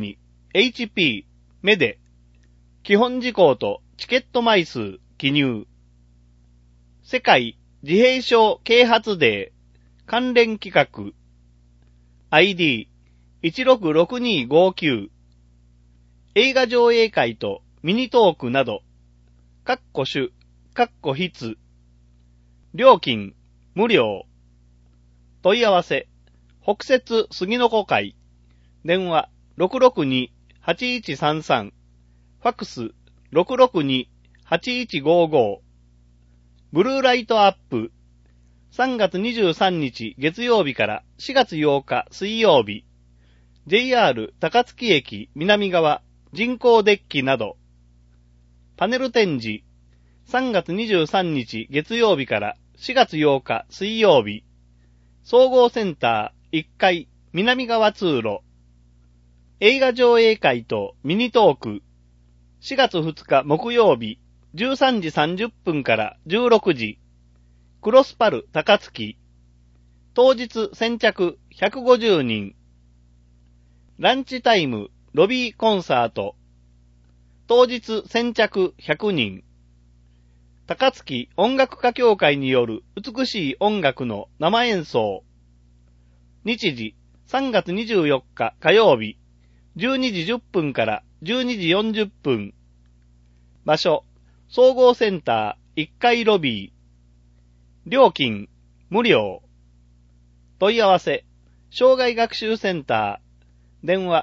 HP、メデ、基本事項とチケット枚数、記入。世界自閉症啓発デー、関連企画。ID、166259。映画上映会とミニトークなど、各種、各筆。料金、無料。問い合わせ、北摂杉の子会。電話、662-8133。ファックス、662-8155。ブルーライトアップ。3月23日月曜日から4月8日水曜日。JR 高槻駅南側人工デッキなど。パネル展示。3月23日月曜日から4月8日水曜日。総合センター1階南側通路。映画上映会とミニトーク。4月2日木曜日13時30分から16時。クロスパル高槻。当日先着150人。ランチタイムロビーコンサート。当日先着100人。高槻音楽家協会による美しい音楽の生演奏。日時3月24日火曜日12時10分から12時40分。場所総合センター1階ロビー。料金無料。問い合わせ障害学習センター。電話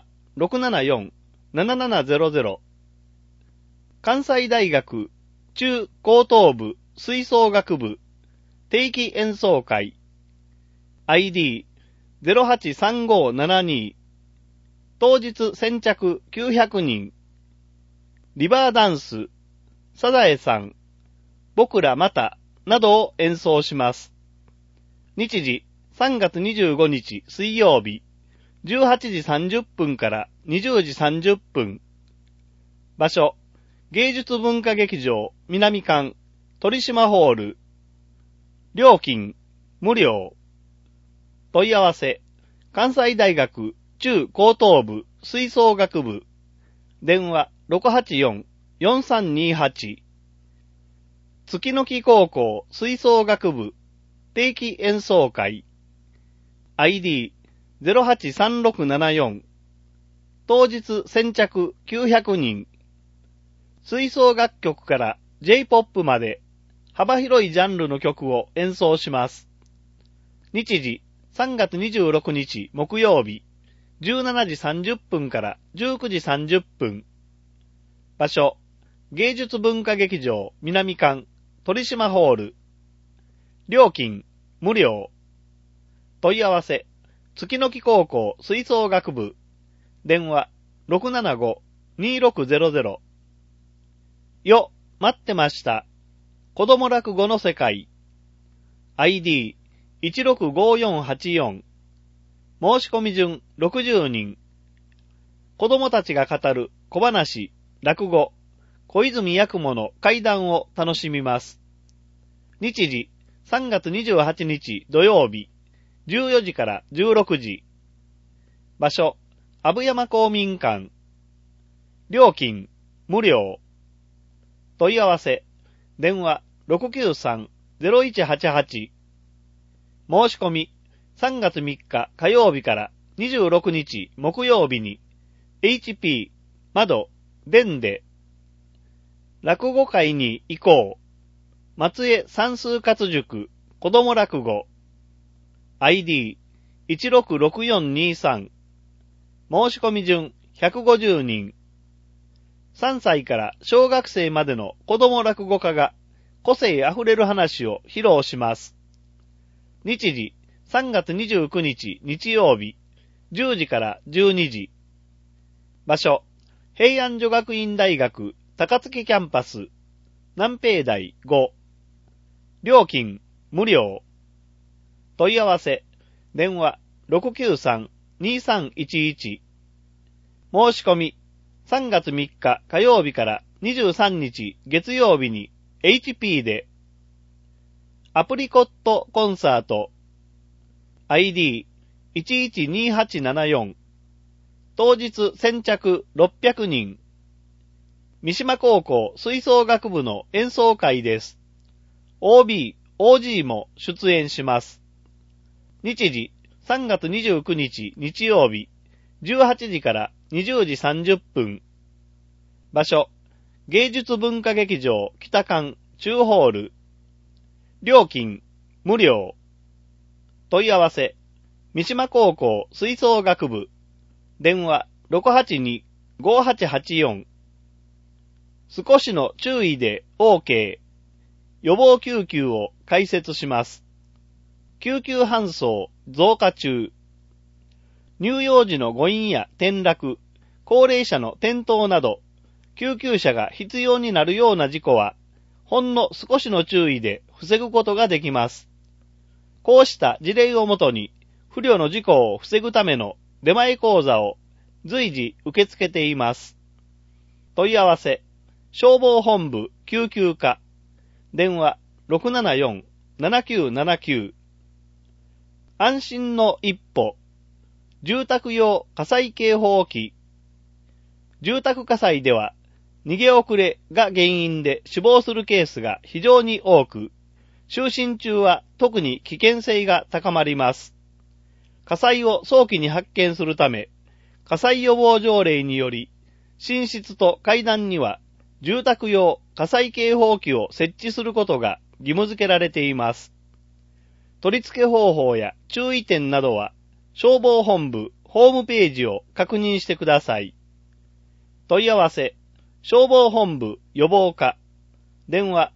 674-7700。関西大学中高等部吹奏楽部定期演奏会。ID-083572。当日先着900人。リバーダンス、サザエさん、僕らまた、などを演奏します。日時3月25日水曜日、18時30分から20時30分。場所、芸術文化劇場南館鳥島ホール。料金無料。問い合わせ関西大学中高等部吹奏楽部。電話 684-4328。月の木高校吹奏楽部定期演奏会。ID-083674。当日先着900人。吹奏楽曲から J-POP まで幅広いジャンルの曲を演奏します。日時3月26日木曜日17時30分から19時30分。場所、芸術文化劇場南館鳥島ホール。料金無料。問い合わせ月の木高校吹奏楽部。電話 675-2600。よ、待ってました。子供落語の世界。ID-165484。申し込み順60人。子供たちが語る小話、落語、小泉八雲の怪談を楽しみます。日時3月28日土曜日14時から16時。場所、阿武山公民館。料金無料。問い合わせ電話 693-0188。申し込み3月3日火曜日から26日木曜日に HP 窓弁で落語会に行こう。松江算数活塾子供落語。ID-166423。申し込み順150人。3歳から小学生までの子供落語家が個性あふれる話を披露します。日時3月29日日曜日10時から12時。場所、平安女学院大学高槻キャンパス南平台5。料金無料。問い合わせ電話 693-2311。申し込み3月3日火曜日から23日月曜日に HP でアプリコットコンサート。ID-112874。 当日先着600人。三島高校吹奏楽部の演奏会です。OB、OG も出演します。日時、3月29日日曜日、18時から20時30分。場所、芸術文化劇場北館中ホール。料金、無料。問い合わせ、三島高校吹奏楽部。電話、682-5884。少しの注意で OK。予防救急を開設します。救急搬送増加中。乳幼児の誤飲や転落、高齢者の転倒など、救急車が必要になるような事故は、ほんの少しの注意で防ぐことができます。こうした事例をもとに、不慮の事故を防ぐための出前講座を随時受け付けています。問い合わせ、消防本部救急課、電話 674-7979。安心の一歩、住宅用火災警報器。住宅火災では、逃げ遅れが原因で死亡するケースが非常に多く、就寝中は特に危険性が高まります。火災を早期に発見するため、火災予防条例により、寝室と階段には住宅用火災警報器を設置することが義務付けられています。取り付け方法や注意点などは、消防本部ホームページを確認してください。問い合わせ、消防本部予防課、電話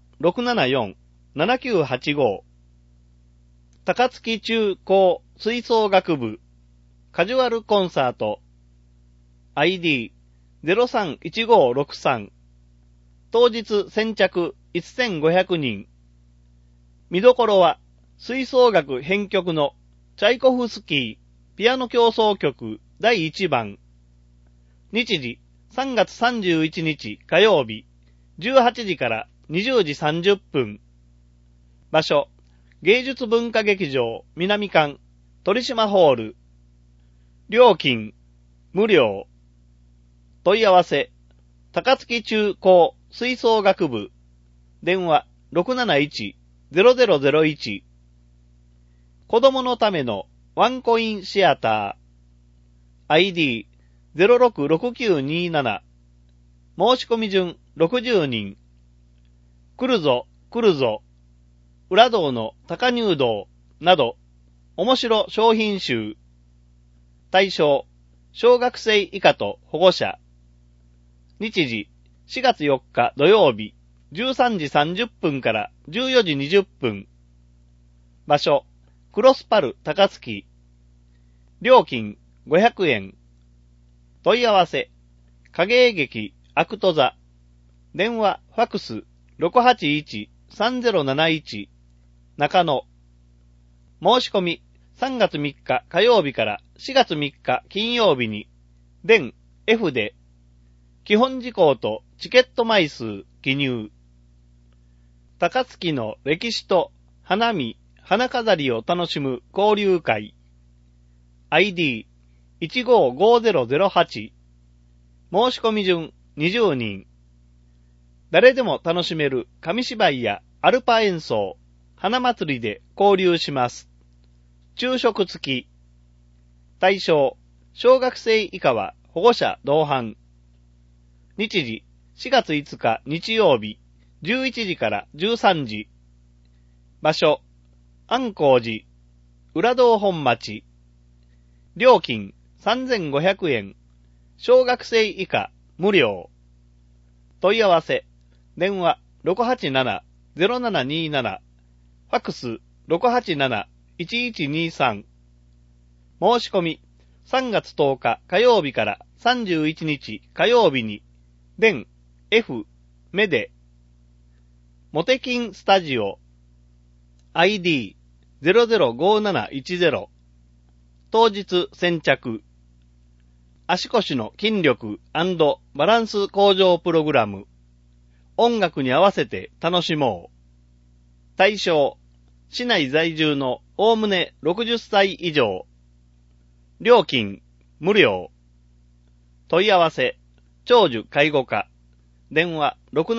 674-7985。高槻中高吹奏楽部、カジュアルコンサート、ID031563。当日先着1500人。見どころは、吹奏楽編曲のチャイコフスキーピアノ協奏曲第1番。日時、3月31日火曜日、18時から20時30分。場所、芸術文化劇場南館鳥島ホール。料金、無料。問い合わせ、高槻中高吹奏楽部。電話 671-0001。子供のためのワンコインシアター。ID066927。申し込み順60人。来るぞ、来るぞ。裏道の高入道など、面白商品集。対象、小学生以下と保護者。日時、4月4日土曜日、13時30分から14時20分。場所、クロスパル高槻。料金500円。問い合わせ、影絵劇アクト座。電話、ファクス 681-3071。中野。申し込み、3月3日火曜日から4月3日金曜日に、電 F で、基本事項とチケット枚数記入。高槻の歴史と花見、花飾りを楽しむ交流会。ID155008。申し込み順20人。誰でも楽しめる紙芝居やアルパ演奏、花祭りで交流します。昼食付き。対象、小学生以下は保護者同伴。日時、4月5日日曜日、11時から13時。場所、安光寺、裏道本町。料金3500円。小学生以下無料。問い合わせ、電話 687-0727。ファックス 687-1123。申し込み、3月10日火曜日から31日火曜日に、電 F メデモテキンスタジオ ID005710。当日先着。足腰の筋力&バランス向上プログラム。音楽に合わせて楽しもう。対象、市内在住のおおむね60歳以上。料金無料。 問い合わせ、長寿介護課、電話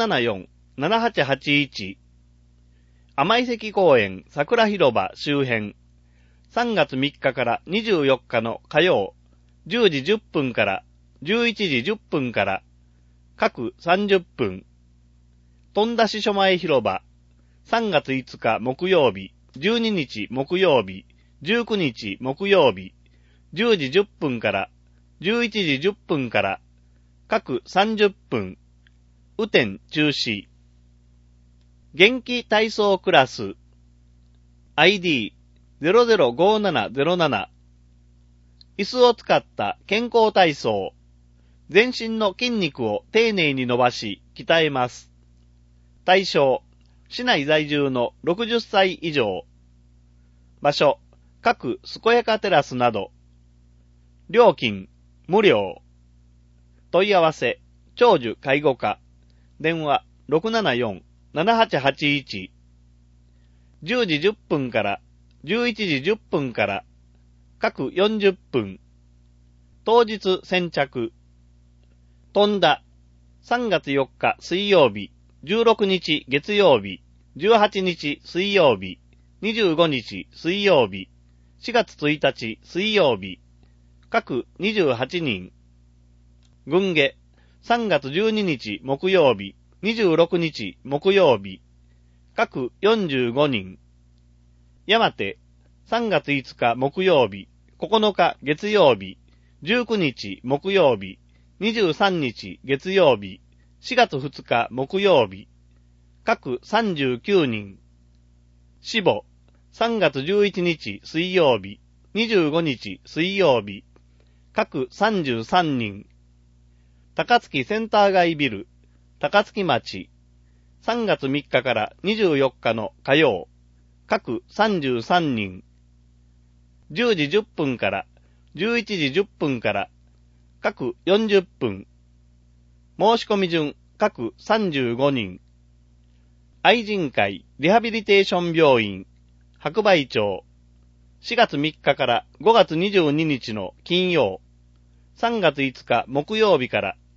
674-7881、甘井関公園桜広場周辺、3月3日から24日の火曜、10時10分から11時10分から、各30分、富田支所前広場、3月5日木曜日、12日木曜日、19日木曜日、10時10分から11時10分から、各30分、雨天中止。元気体操クラス、ID005707、椅子を使った健康体操、全身の筋肉を丁寧に伸ばし、鍛えます。対象、市内在住の60歳以上。場所、各健やかテラスなど。料金、無料。問い合わせ、長寿介護課。電話、674-7881。10時10分から11時10分から、各40分。当日先着。富田、3月4日水曜日、16日月曜日、18日水曜日、25日水曜日、4月1日水曜日、各28人。郡下、3月12日木曜日、26日木曜日、各45人。山手、3月5日木曜日、9日月曜日、19日木曜日、23日月曜日、4月2日木曜日、各39人。死母、3月11日水曜日、25日水曜日、各33人。高槻センター街ビル、高槻町、3月3日から24日の火曜、各33人。10時10分から11時10分から、各40分。申し込み順、各35人。愛人会リハビリテーション病院、白梅町、4月3日から5月22日の金曜、3月5日木曜日から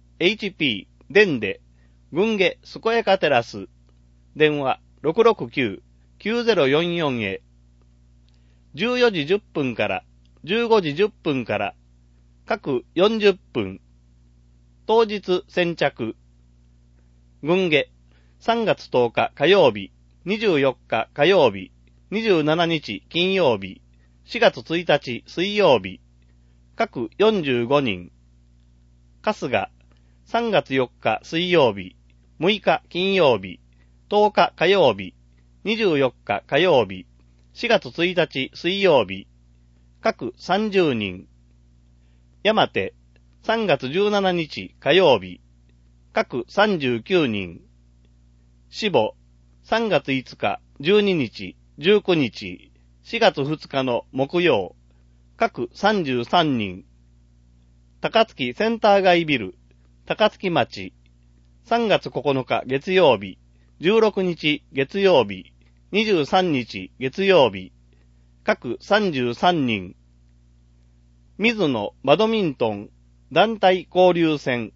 HP 電で、郡下健やかテラス、電話 669-9044 へ、14時10分から15時10分から、各40分、当日先着、郡下、3月10日火曜日、24日火曜日、27日金曜日、4月1日水曜日、各45人。春日、3月4日水曜日、6日金曜日、10日火曜日、24日火曜日、4月1日水曜日、各30人。山手、3月17日火曜日、各39人。死母、3月5日、12日、19日、4月2日の木曜、各33人。高槻センター街ビル、高槻町、3月9日月曜日、16日月曜日、23日月曜日、各33人。水野バドミントン団体交流戦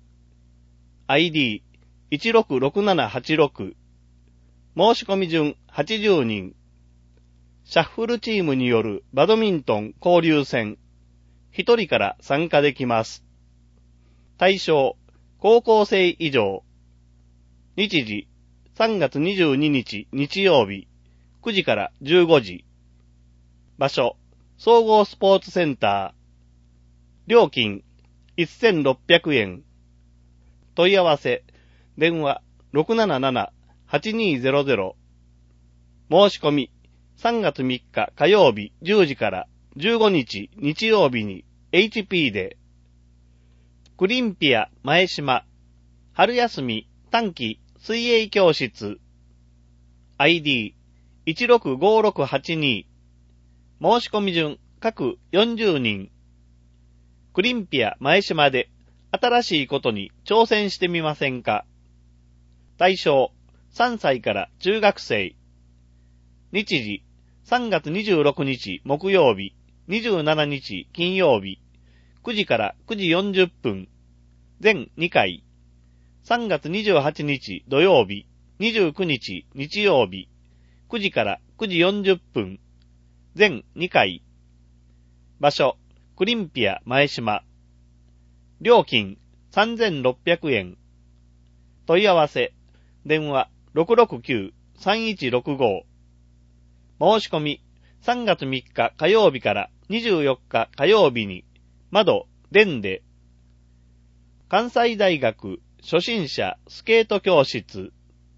ID166786 申し込み順80人。シャッフルチームによるバドミントン交流戦。1人から参加できます。対象、高校生以上。日時、3月22日日曜日、9時から15時。場所、総合スポーツセンター。料金、1600円。問い合わせ、電話、677-8200。申し込み、3月3日火曜日10時から15日日曜日に HP で。クリンピア前島、春休み短期水泳教室。ID165682。申し込み順各40人。クリンピア前島で新しいことに挑戦してみませんか？対象、3歳から中学生。日時、3月26日木曜日、27日金曜日、9時から9時40分。 全2回。3月28日土曜日、29日日曜日、9時から9時40分。全2回。場所、クリンピア前島。料金、3600円。問い合わせ、電話、669-3165。申し込み、3月3日火曜日から24日火曜日に、窓、電で、関西大学初心者スケート教室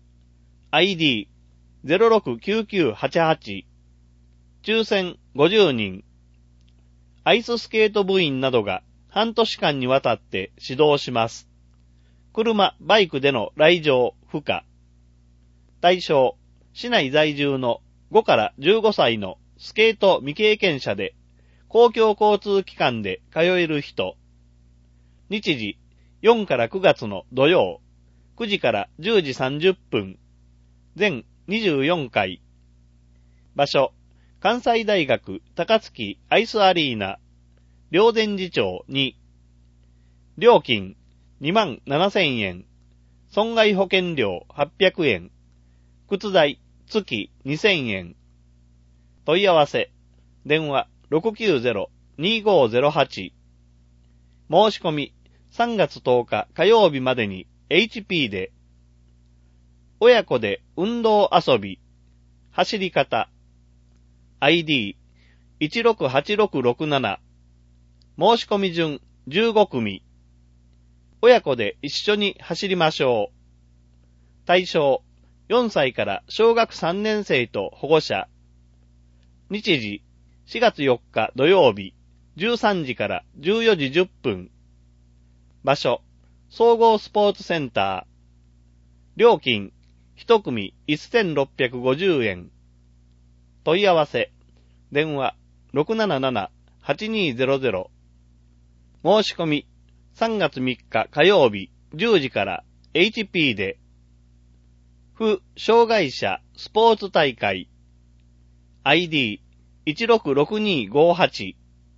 ID069988 抽選50人アイススケート部員などが半年間にわたって指導します。車、バイクでの来場、不可。対象、市内在住の5から15歳のスケート未経験者で公共交通機関で通える人。日時、4から9月の土曜、9時から10時30分。全24回。場所、関西大学高槻アイスアリーナ、霊山寺町2。料金、27,000円。損害保険料800円。靴代、月2000円。問い合わせ、電話 690-2508。申し込み、3月10日火曜日までに HP で、親子で運動遊び、走り方、ID168667、申し込み順15組、親子で一緒に走りましょう。対象、4歳から小学3年生と保護者。日時、4月4日土曜日、13時から14時10分。場所、総合スポーツセンター。料金、1組1650円。問い合わせ、電話 677-8200。申し込み、3月3日火曜日10時から HP で、不障害者スポーツ大会 ID166258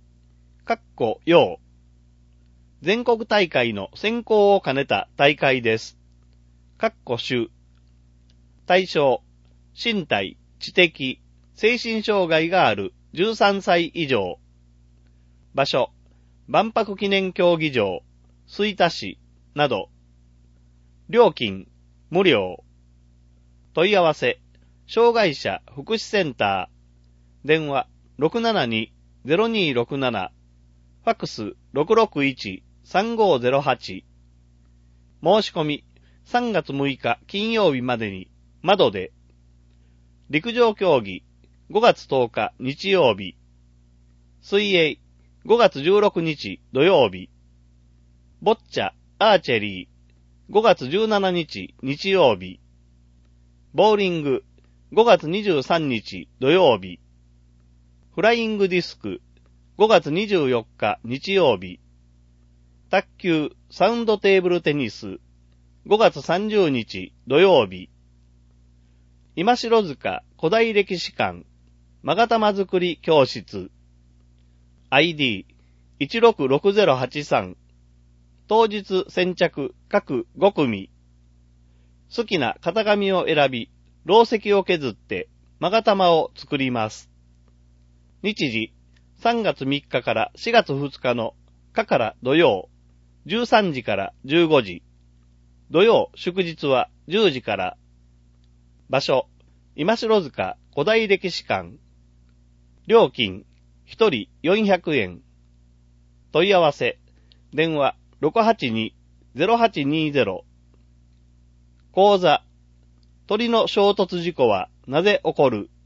全国大会の選考を兼ねた大会です。主対象、身体、知的、精神障害がある13歳以上。場所、万博記念競技場、吹田市など。料金、無料。問い合わせ、障害者福祉センター。電話、672-0267。ファックス、661-3508。申し込み、3月6日金曜日までに、窓で。陸上競技、5月10日日曜日。水泳、5月16日土曜日。ボッチャ、アーチェリー、5月17日日曜日。ボーリング、5月23日土曜日。フライングディスク、5月24日日曜日。卓球、サウンドテーブルテニス、5月30日土曜日。今城塚古代歴史館、勾玉作り教室。ID166083。当日先着各5組。好きな型紙を選び、ろう石を削って勾玉を作ります。日時、3月3日から4月2日の火から土曜、13時から15時。土曜祝日は10時から。場所、今城塚古代歴史館。料金、1人400円。問い合わせ、電話 682-0820。講座、鳥の衝突事故はなぜ起こる？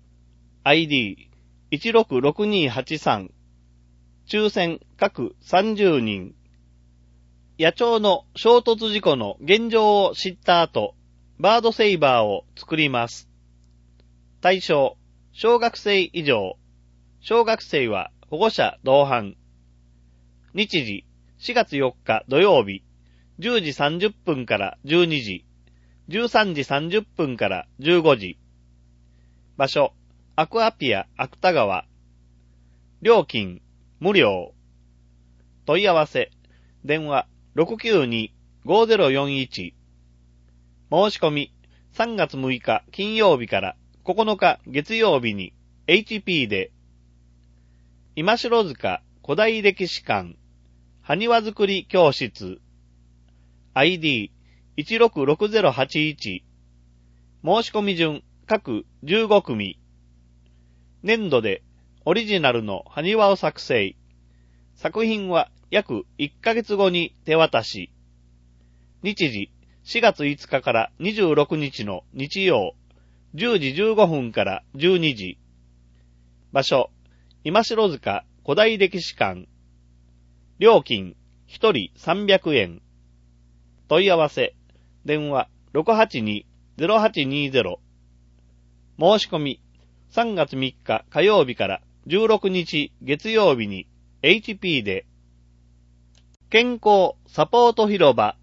ID166283。抽選各30人。野鳥の衝突事故の現状を知った後、バードセイバーを作ります。対象、小学生以上。小学生は保護者同伴。日時、4月4日土曜日、10時30分から12時、13時30分から15時。場所、アクアピア芥川。料金、無料。問い合わせ、電話 692-5041。申し込み、3月6日金曜日から9日月曜日に HP で、今城塚古代歴史館、埴輪作り教室、ID166081、申し込み順各15組、年度でオリジナルの埴輪を作成、作品は約1ヶ月後に手渡し、日時4月5日から26日の日曜、10時15分から12時、場所、今城塚古代歴史館、料金1人300円、問い合わせ、電話 682-0820、申し込み、3月3日火曜日から16日月曜日に HP で、健康サポート広場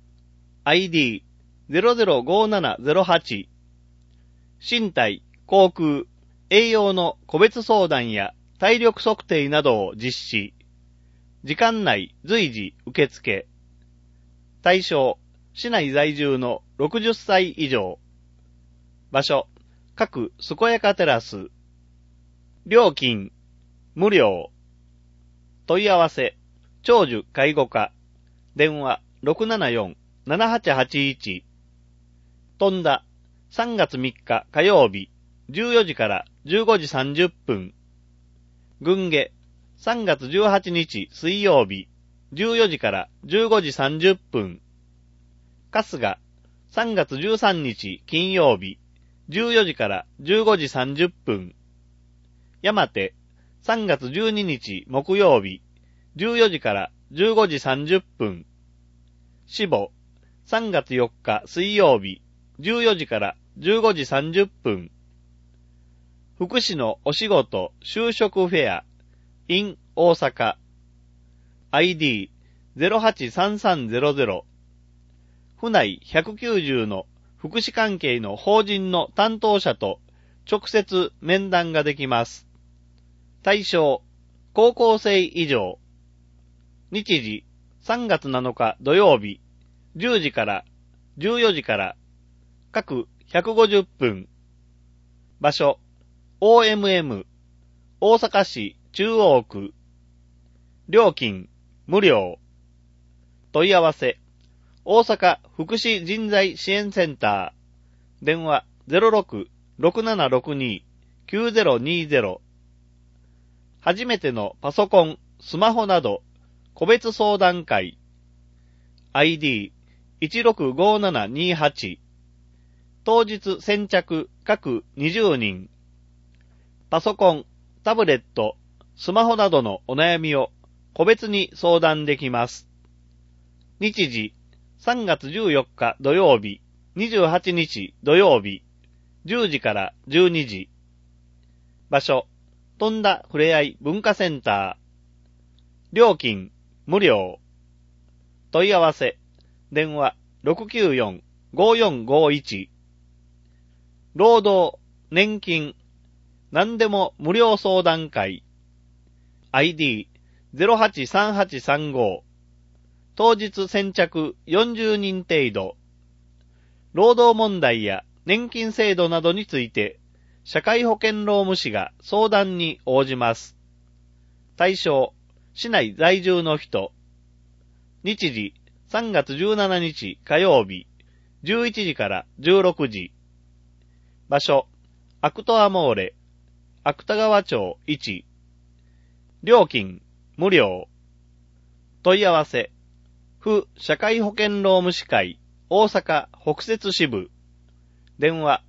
ID005708、身体、航空、栄養の個別相談や体力測定などを実施。時間内随時受付。対象、市内在住の60歳以上。場所、各健やかテラス。料金、無料。問い合わせ、長寿介護課。電話、674-7881。飛んだ、3月3日火曜日、14時から15時30分。軍下、3月18日水曜日、14時から15時30分。春日、3月13日金曜日、14時から15時30分。山手、3月12日木曜日、14時から15時30分。志保、3月4日水曜日、14時から15時30分。福祉のお仕事就職フェア in 大阪 ID083300 府内190の福祉関係の法人の担当者と直接面談ができます。対象、高校生以上。日時、3月7日土曜日、10時から14時から各150分。場所、OMM、大阪市中央区。料金、無料。問い合わせ、大阪福祉人材支援センター。電話06-6762-9020。初めてのパソコン、スマホなど、個別相談会。ID165728。当日先着各20人。パソコン、タブレット、スマホなどのお悩みを個別に相談できます。日時、3月14日土曜日、28日土曜日、10時から12時。場所、飛んだふれあい文化センター。料金、無料。問い合わせ、電話 694-5451。労働、年金、何でも無料相談会。ID083835。当日先着40人程度。労働問題や年金制度などについて、社会保険労務士が相談に応じます。対象、市内在住の人。日時、3月17日火曜日、11時から16時。場所、アクトアモーレ、芥川町1。料金、無料。問い合わせ、府社会保険労務士会、大阪北摂支部。電話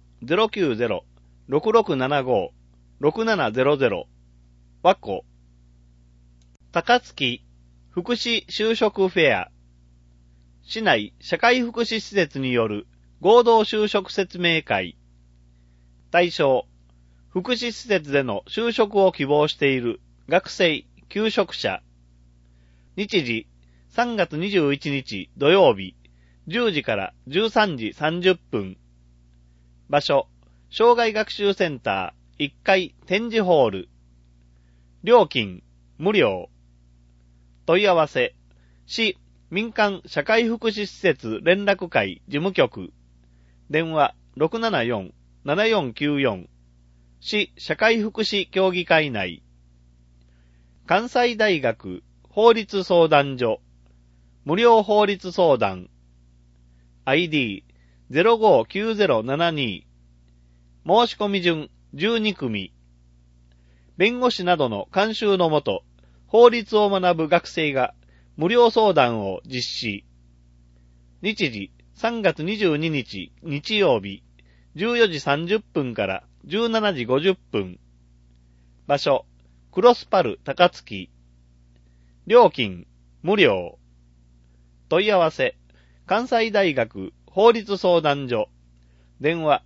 090-6675-6700。和子。高槻福祉就職フェア。市内社会福祉施設による合同就職説明会。対象、福祉施設での就職を希望している学生、求職者。日時、3月21日土曜日、10時から13時30分。場所、障害学習センター1階展示ホール。料金、無料。問い合わせ、市民間社会福祉施設連絡会事務局、電話 674-7494、市社会福祉協議会内、関西大学法律相談所、無料法律相談、ID059072、申し込み順12組、弁護士などの監修のもと、法律を学ぶ学生が無料相談を実施。日時3月22日日曜日、14時30分から17時50分。場所、クロスパル高槻。料金、無料。問い合わせ、関西大学法律相談所。電話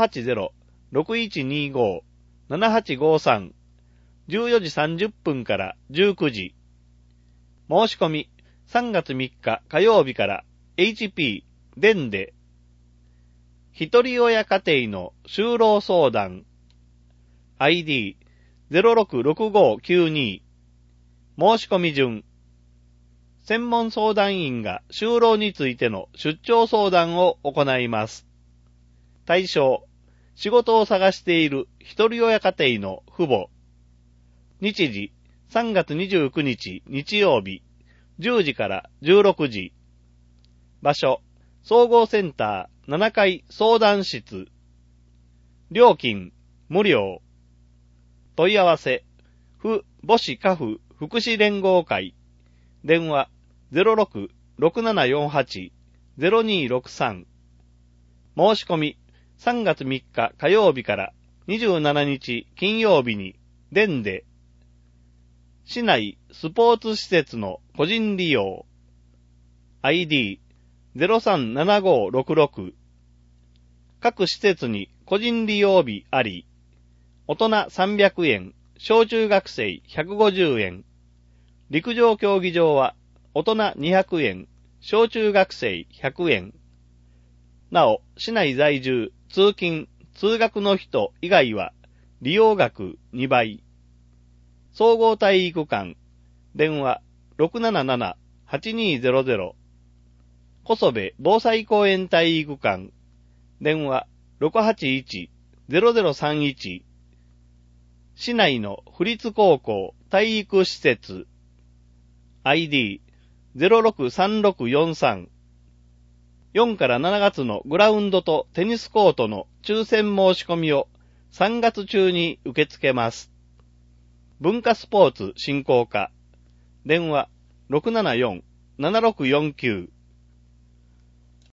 080-6125-7853。14時30分から19時。申し込み、3月3日火曜日から HP 電で。一人親家庭の就労相談。ID066592。申し込み順。専門相談員が就労についての出張相談を行います。対象、仕事を探している一人親家庭の父母。日時、3月29日日曜日、10時から16時。場所、総合センター7階相談室。料金、無料。問い合わせ、府母子家父福祉連合会。電話 06-6748-0263。申し込み、3月3日火曜日から27日金曜日に、電で。市内スポーツ施設の個人利用。ID037566。各施設に個人利用日あり。大人300円、小中学生150円。陸上競技場は大人200円、小中学生100円。なお、市内在住、通勤、通学の人以外は利用額2倍。総合体育館、電話 677-8200。小曽部防災公園体育館、電話 681-0031。市内の府立高校体育施設、ID063643。4から7月のグラウンドとテニスコートの抽選申し込みを3月中に受け付けます。文化スポーツ振興課、電話 674-7649。